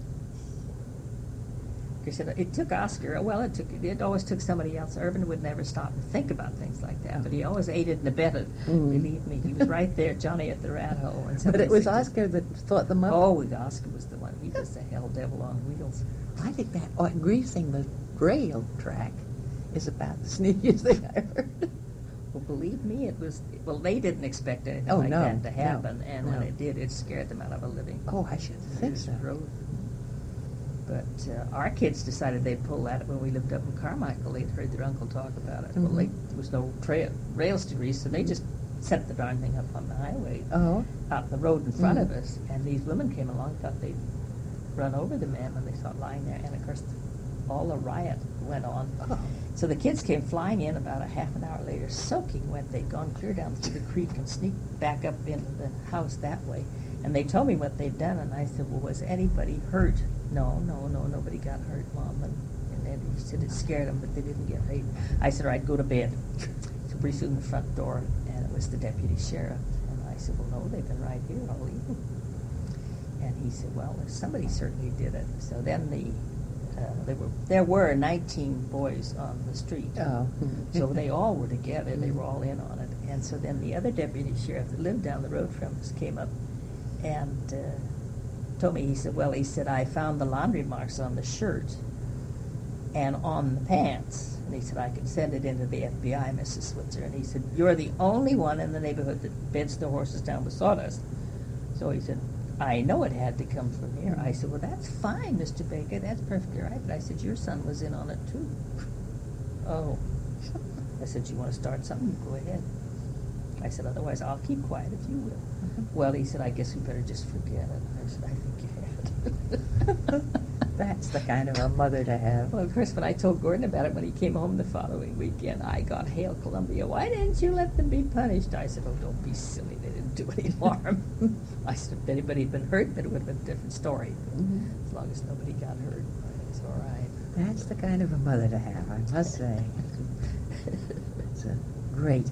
of course, it, it took Oscar. Well, it took it always took somebody else. Irvin would never stop and think about things like that, but he always aided and abetted. Mm. Believe me, he was right there, Johnny at the rat hole. And But somebody it was said- Oscar that thought them up. Oh, Oscar was the one. He was the hell devil on wheels. I think that oh, greasing the rail track is about the sneakiest thing I heard. Well, believe me, it was. Well, they didn't expect anything Oh, like no, that to no, happen, and when no. it did, it scared them out of a living. Oh, I should It think was so. road. But uh, our kids decided they'd pull that when we lived up in Carmichael. They'd heard their uncle talk about it. Well, Mhm. they, there was no trail, rails to grease, so they just set the darn thing up on the highway, Oh, out in the road in front Mhm. of us. And these women came along, thought they'd run over the man when they saw it lying there. And of course, all the riot went on. oh. So the kids came flying in about a half an hour later, soaking wet. They'd gone clear down through the creek and sneaked back up into the house that way. And they told me what they'd done, and I said, well, was anybody hurt? No, no, no, nobody got hurt, Mom. And, and then he said it scared them, but they didn't get hurt. I said, all right, go to bed. So pretty soon the front door, and it was the deputy sheriff. And I said, well, no, they've been right here all evening. And he said, well, somebody certainly did it. So then the Uh, there were there were nineteen boys on the street, Oh. so they all were together. They were all in on it. And so then the other deputy sheriff that lived down the road from us came up and uh, told me. He said, "Well, he said I found the laundry marks on the shirt and on the pants." And he said, "I could send it into the F B I, Missus Switzer." And he said, "You're the only one in the neighborhood that beds the horses down with sawdust." So he said, I know it had to come from here. I said, well, that's fine, Mister Baker. That's perfectly right. But I said, your son was in on it, too. Oh. I said, you want to start something? Go ahead. I said, otherwise, I'll keep quiet if you will. Well, he said, I guess we better just forget it. I said, I think you had. That's the kind of a mother to have. Well, of course, when I told Gordon about it when he came home the following weekend, I got Hail Columbia. Why didn't you let them be punished? I said, oh, don't be silly. They didn't do any harm. I said, if anybody had been hurt, then it would have been a different story. But Mhm. as long as nobody got hurt, it's all right. That's the kind of a mother to have, I must say. It's a great.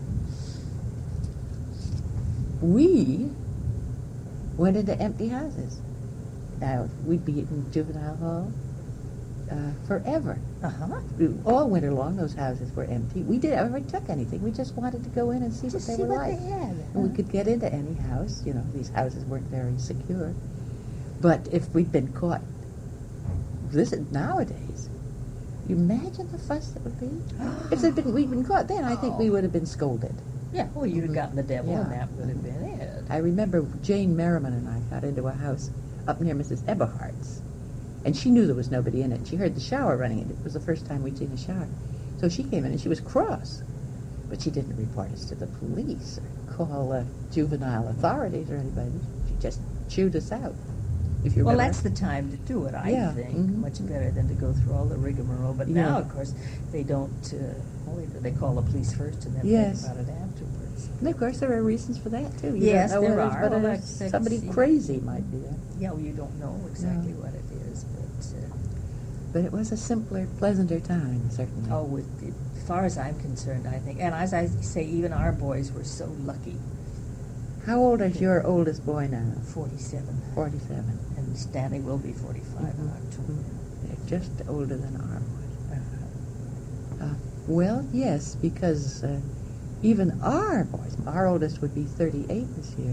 We went into empty houses. Now, we'd be in juvenile hall uh, forever. Uh-huh. All winter long, those houses were empty. We didn't ever took anything. We just wanted to go in and see Just what they see were what like. they had. And we could get into any house. You know, these houses weren't very secure. But if we'd been caught, listen, nowadays, you imagine the fuss that would be? If there'd been, we'd been caught then, I think we would have been scolded. Yeah, well, you'd have gotten the devil, and Yeah. that would have been it. I remember Jane Merriman and I got into a house up near Missus Eberhardt's, and she knew there was nobody in it. She heard the shower running, and it was the first time we'd seen a shower. So she came in, and she was cross. But she didn't report us to the police or call uh, juvenile authorities or anybody. She just chewed us out. If you Well, remember. that's the time to do it, I Yeah, think. mhm. Much better than to go through all the rigmarole. But Yeah. now, of course, they don't, uh, only they call the police first and then Yes. think about it afterwards. And of course, there are reasons for that too. You Yes, don't know there whether, are. whether Well, there's that's- that's- somebody yeah. crazy might be there. Yeah, well, you don't know exactly No. what it is, but... Uh, But it was a simpler, pleasanter time, certainly. Oh, with, it, as far as I'm concerned, I think, and as I say, even our boys were so lucky. How old is your oldest boy now? Forty-seven, Forty-seven. and Stanley will be forty-five in Mhm. October. They're just older than our boys. Uh-huh. Uh, well, yes, because uh, even our boys, our oldest would be thirty-eight this year,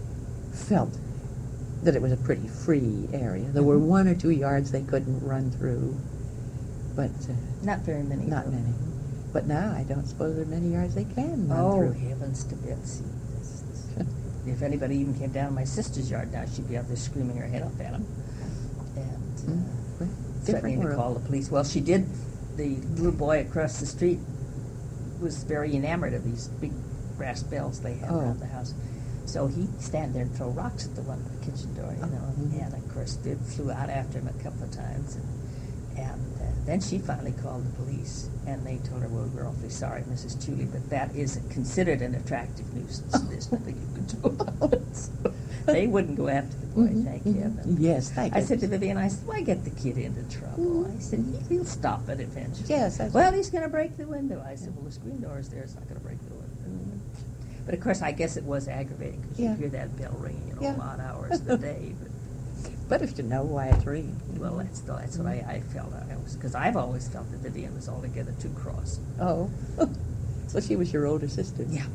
felt that it was a pretty free area. There were Mhm. one or two yards they couldn't run through, but uh, Not very many. not though. many. But now I don't suppose there are many yards they can run Oh, through. heavens to Betsy. This- this- If anybody even came down my sister's yard now, she'd be out there screaming her head off at them. And uh, Mm, well, threatening different to world. call the police. Well, she did. The little boy across the street was very enamored of these big brass bells they have Oh. around the house. So he'd stand there and throw rocks at the one at the kitchen door, you know. Mhm. And of course, it flew out after him a couple of times. And, and uh, then she finally called the police, and they told her, "Well, we're awfully sorry, Missus Chuley, but that is considered an attractive nuisance. There's nothing you can do about it." So they wouldn't go after the boy, Mhm, thank mhm. heaven. Yes, thank I you. said to Vivian, I said, why get the kid into trouble? I said, he- he'll stop it eventually. Yes, that's Well, right. he's going to break the window. I said, well, the screen door is there. It's not going to break the window. But, of course, I guess it was aggravating because Yeah. you hear that bell ringing at Yeah. all odd hours of the day. But, Better to know why it's ringing. well, that's, the, that's what I, I felt. I was Because I've always felt that Vivian was altogether too cross. Oh. So she was your older sister. Yeah.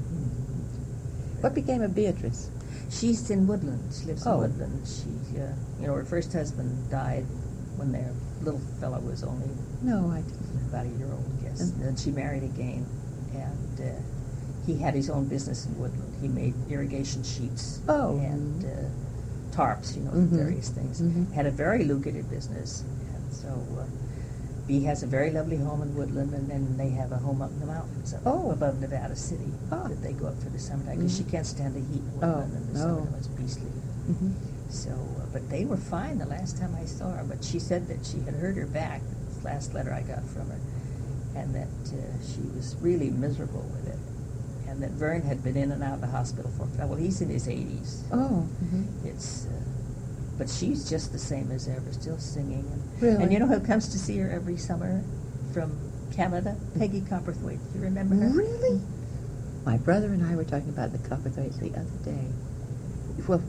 What became of Beatrice? She's in Woodland. She lives in Oh. Woodland. She, uh, you know, her first husband died when their little fellow was only No, I didn't. about a year old, I guess. Mhm. And then she married again, and uh, he had his own business in Woodland. He made irrigation sheets Oh. and uh, tarps, you know, Mhm. various things. Mhm. Had a very lucrative business, and so uh, he has a very lovely home in Woodland, and then they have a home up in the mountains up Oh. above Nevada City Ah. that they go up for the summertime because Mhm. she can't stand the heat in Oh, Woodland in the no. summer. It's beastly. Mhm. So, uh, but they were fine the last time I saw her. But she said that she had hurt her back. This last letter I got from her, and that uh, she was really miserable with it, and that Vern had been in and out of the hospital for. Well, he's in his eighties. Oh. Mhm. It's, uh, but she's just the same as ever, still singing. And, Really? and you know who comes to see her every summer from Canada? Peggy Copperthwaite. Do you remember her? Really? My brother and I were talking about the Copperthwaites the other day. Well,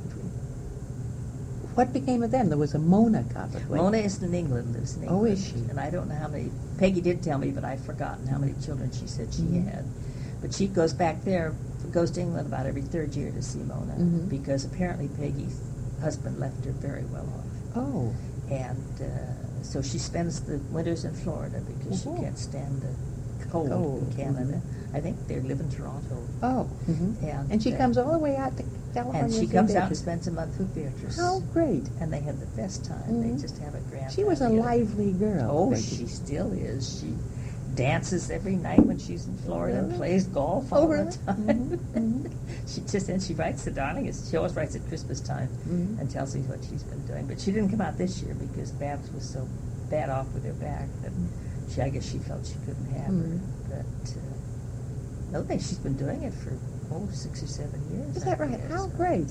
what became of them? There was a Mona Copperthwaite. Mona is in England, lives in England. Oh, is she? And I don't know how many, Peggy did tell me, but I've forgotten how many children she said she Mhm. had. But she goes back there, goes to England about every third year to see Mona, Mhm. because apparently Peggy's husband left her very well off. Oh. And uh, so she spends the winters in Florida because Mhm. she can't stand the cold, Cold, in Canada. I think they live in Toronto. Oh. Mhm. And, And she uh, comes all the way out to California. And she to see comes out and Beatrice. spends a month with Beatrice. How great. And they have the best time. Mhm. They just have a grand She time was a together. lively girl. Oh, Becky. she still is. She dances every night when she's in Florida and Really? plays golf Oh, all really? the time. Mhm, mhm. She just and she writes the darlingest. She always writes at Christmas time Mhm. and tells me what she's been doing. But she didn't come out this year because Babs was so bad off with her back that she, I guess, she felt she couldn't have her. Mhm. But uh, no, think she's been doing it for oh six or seven years. Is I that right? guess. How great.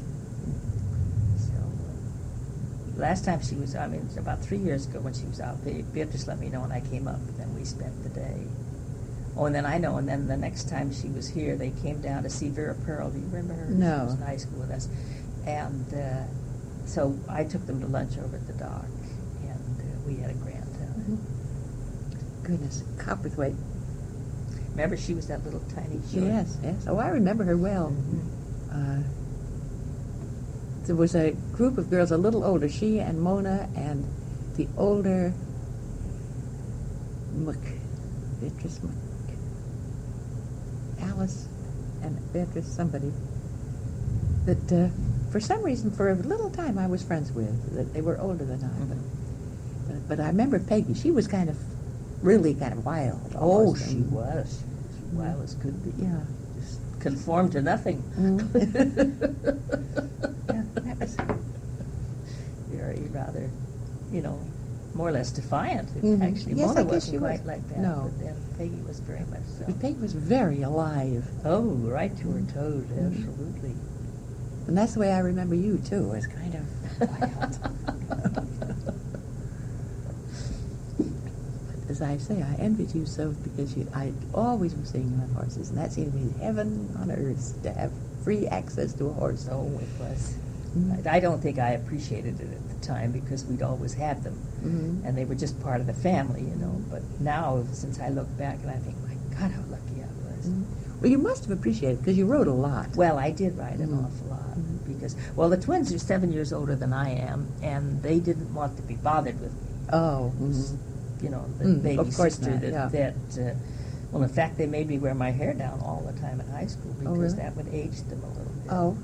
So, uh, last time she was, I mean, it's about three years ago when she was out, Be- Beatrice let me know when I came up, and then we spent the day. Oh, and then I know, and then the next time she was here, they came down to see Vera Pearl. Do you remember her? No. She was in high school with us. And uh, so I took them to lunch over at the dock, and uh, we had a grand time. Goodness, Copperthwaite. Remember, she was that little tiny short. Yes, yes. Oh, I remember her well. Mhm. Uh, there was a group of girls a little older, she and Mona and the older Mc, Beatrice Mc, Alice and Beatrice somebody, that uh, for some reason, for a little time I was friends with, that they were older than I. Mhm. But, but, but I remember Peggy, she was kind of, really kind of wild. Oh, almost, she and was. Wild as could be. Yeah. Just conform to nothing. Mm. Yeah, that was. Very rather, you know, more or less defiant. Mhm. Actually, Yes, Mona I guess wasn't she quite was. like that. No. But then Peggy was very much so. But Peg was very alive, Oh, right to her toes, Mhm. absolutely. and that's the way I remember you too. As kind of wild. As I say, I envied you so because you, I always was seeing you on horses, and that seemed to be heaven on earth to have free access to a horse. So it was. Mhm. I I don't think I appreciated it at the time because we'd always had them, Mhm. and they were just part of the family, you know. But now, since I look back and I think, my God, how lucky I was. Mhm. Well, you must have appreciated because you rode a lot. Well, I did ride an Mhm. awful lot Mhm. because, well, the twins are seven years older than I am, and they didn't want to be bothered with me. Oh. Mhm. You know, the Mm, baby of course sister not, that, yeah. that uh, well, in fact, they made me wear my hair down all the time in high school because really? that would age them a little bit. Oh.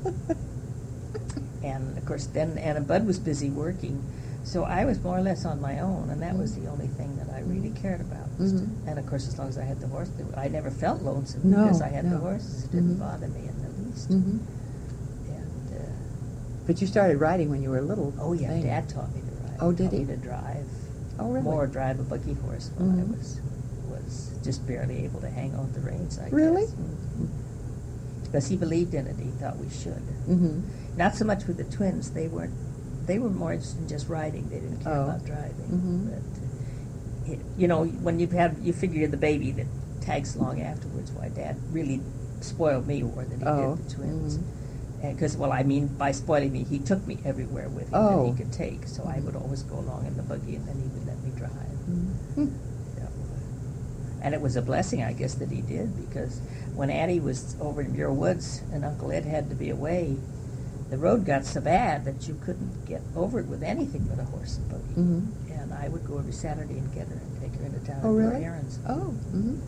And, of course, then Anna Bud was busy working, so I was more or less on my own, and that was the only thing that I really cared about. was to- Mhm. And, of course, as long as I had the horse, I never felt lonesome No, because I had the no. horses. It didn't Mhm. bother me in the least. Mhm. And, uh, But you started riding when you were a little. oh, yeah, thing. Dad taught me to ride. Oh, did taught he? me to drive. Oh, really? More drive a buggy horse when I Mhm. was was just barely able to hang on the reins, I Really? guess. Because he believed in it. He thought we should. Mm-hmm. Not so much with the twins. They weren't. They were more interested in just riding. They didn't care Oh. about driving. Mhm. But uh, it, you know, when you have you figure the baby that tags along afterwards. Why Dad really spoiled me more than he Oh. did the twins. Mhm. Because, well, I mean, by spoiling me, he took me everywhere with him that Oh. he could take. So I would always go along in the buggy, and then he would let me drive. Mm-hmm. So, and it was a blessing, I guess, that he did, because when Addie was over in Muir Woods and Uncle Ed had to be away, the road got so bad that you couldn't get over it with anything but a horse and buggy. Mm-hmm. And I would go every Saturday and get her and take her into town Oh, and do her really? errands. Oh. Mm-hmm.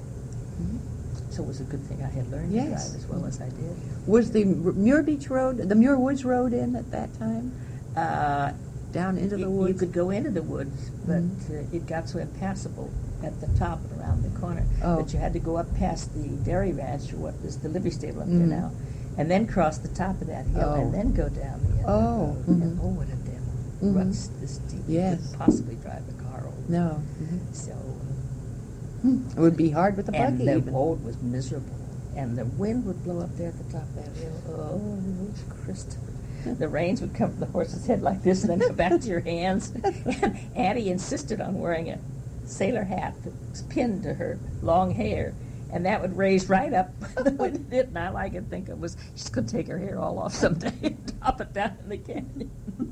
So it was a good thing I had learned Yes. to drive as well as I did. Was the Muir Beach Road, the Muir Woods Road in at that time? Uh, Down into the you, woods? you could go into the woods, but Mhm. uh, it got so impassable at the top and around the corner Oh. that you had to go up past the dairy ranch, or what is the livery stable up Mhm. there now, and then cross the top of that hill Oh. and then go down the end Oh, of the road. And mhm. oh, what a devil. Mhm. Ruts this deep. Yes. You couldn't possibly drive a car over. No. Mm-hmm. So, It would be hard with the and buggy the even. road was miserable. And the wind would blow up there at the top of that hill. Oh, Christopher. The reins would come from the horse's head like this and then go back to your hands. And Addie insisted on wearing a sailor hat that was pinned to her long hair. And that would raise right up when the wind hit. And all I could think of was, she's going to take her hair all off someday and drop it down in the canyon.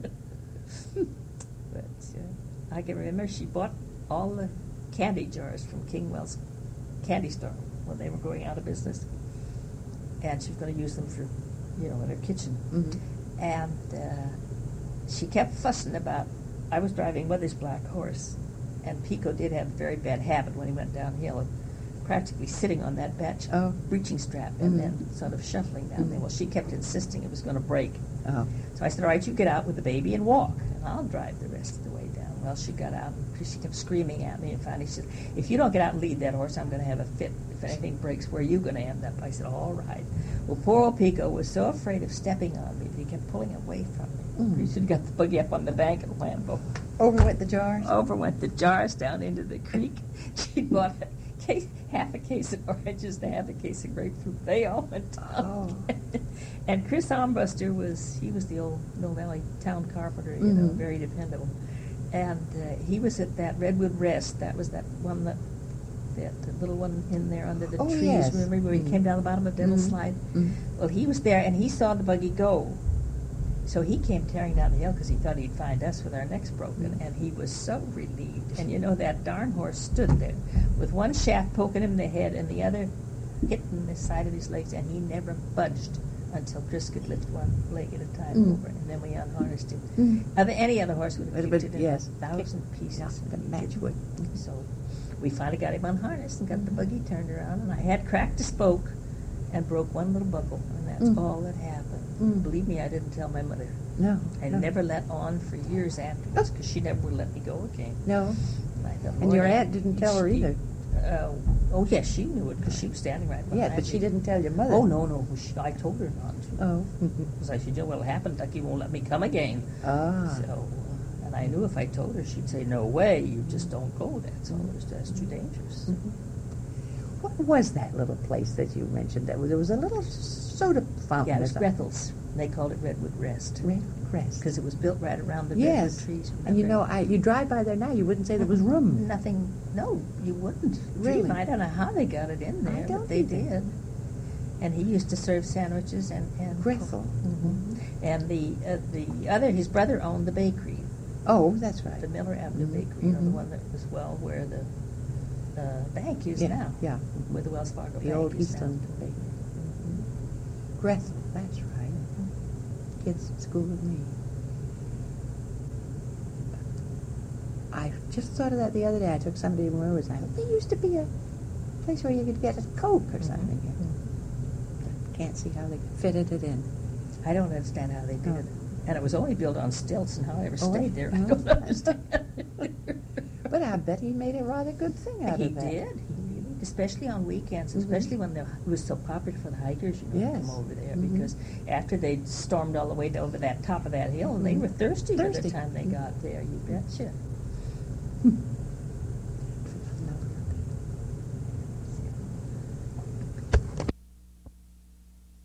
But uh, I can remember she bought all the candy jars from Kingwell's candy store when they were going out of business. And she was going to use them for, you know, in her kitchen. Mm-hmm. And uh, she kept fussing about, I was driving Mother's black horse, and Pico did have a very bad habit when he went downhill of practically sitting on that batch Oh. breeching strap and Mhm. then sort of shuffling down Mhm. there. Well, she kept insisting it was going to break. Oh. So I said, all right, you get out with the baby and walk, and I'll drive the rest of the way down. Well, she got out, and she kept screaming at me, and finally she said, if you don't get out and lead that horse, I'm going to have a fit. If anything breaks, where are you going to end up? I said, all right. Well, poor old Pico was so afraid of stepping on me that he kept pulling away from me. Mm. He should have got the buggy up on the bank and wham, boom. Over went the jars? Over went the jars down into the creek. She bought a case, half a case of oranges to half a case of grapefruit. They all went down. Oh. And Chris Armbuster was, he was the old Mill Valley town carpenter, you know, Mhm. very dependable. And uh, he was at that Redwood Rest. That was that one that, that little one in there under the Oh, trees. yes. Remember where he Mhm. came down the bottom of Devil Mhm. Slide? Mhm. Well, he was there, and he saw the buggy go. So he came tearing down the hill because he thought he'd find us with our necks broken, Mhm. and he was so relieved. And you know, that darn horse stood there with one shaft poking him in the head and the other hitting the side of his legs, and he never budged until Chris could lift one leg at a time Mm. over, and then we unharnessed him. Mm. Other, any other horse would have But- kicked but, it in yes. a thousand pieces. Yeah, and but he match didn't. would. So we finally got him unharnessed and got the buggy turned around, and I had cracked a spoke and broke one little buckle, and that's Mm. all that happened. Mm. Believe me, I didn't tell my mother. No. I no. never let on for years afterwards because she never would let me go again. No. And, I thought, And your Lord, aunt didn't tell her she- either. Uh, oh, yes, she knew it because she was standing right behind Yeah, but me. she didn't tell your mother. Oh, no, no. She, I told her not to. Oh. Because I said, you know what'll happen? Ducky won't let me come again. Ah. So, uh, and I knew if I told her, she'd say, no way, you just don't go. That's all. There's- That's too dangerous. What was that little place that you mentioned? That was, there was a little soda fountain. Yeah, it or was something. Grethel's. They called it Redwood Rest. Red Crest. Because it was built right around the Yes. redwood trees. And you know, remember? I, you drive by there now, you wouldn't say there was room. Nothing. No, you wouldn't. Really? Dream. I don't know how they got it in I there, don't but they either. did. And he used to serve sandwiches and and Grethel. hmm And the uh, the other, his brother owned the bakery, Oh, that's right. the Miller Avenue Mhm. Bakery, you know, the Mhm. one that was well where the uh, bank is Yeah, now, yeah. where the Wells Fargo The Bank old is Eastland now. Bakery. Grethel, that's right. Kids at school with me. I just thought of that the other day. I took somebody to Rose. I thought there used to be a place where you could get a Coke or something. Mhm. Can't see how they fitted it in. I don't understand how they did Oh. it. And it was only built on stilts, and how I ever Oh, stayed there, I no. don't understand. But I bet he made a rather good thing out He of that. did. He really, especially on weekends, Mhm. especially when the, it was so popular for the hikers, you know, to Yes. come over there. Mhm. Because after they stormed all the way over that top of that hill, and they Mhm. were thirsty, by Thirsty. the time they Mhm. got there. You betcha.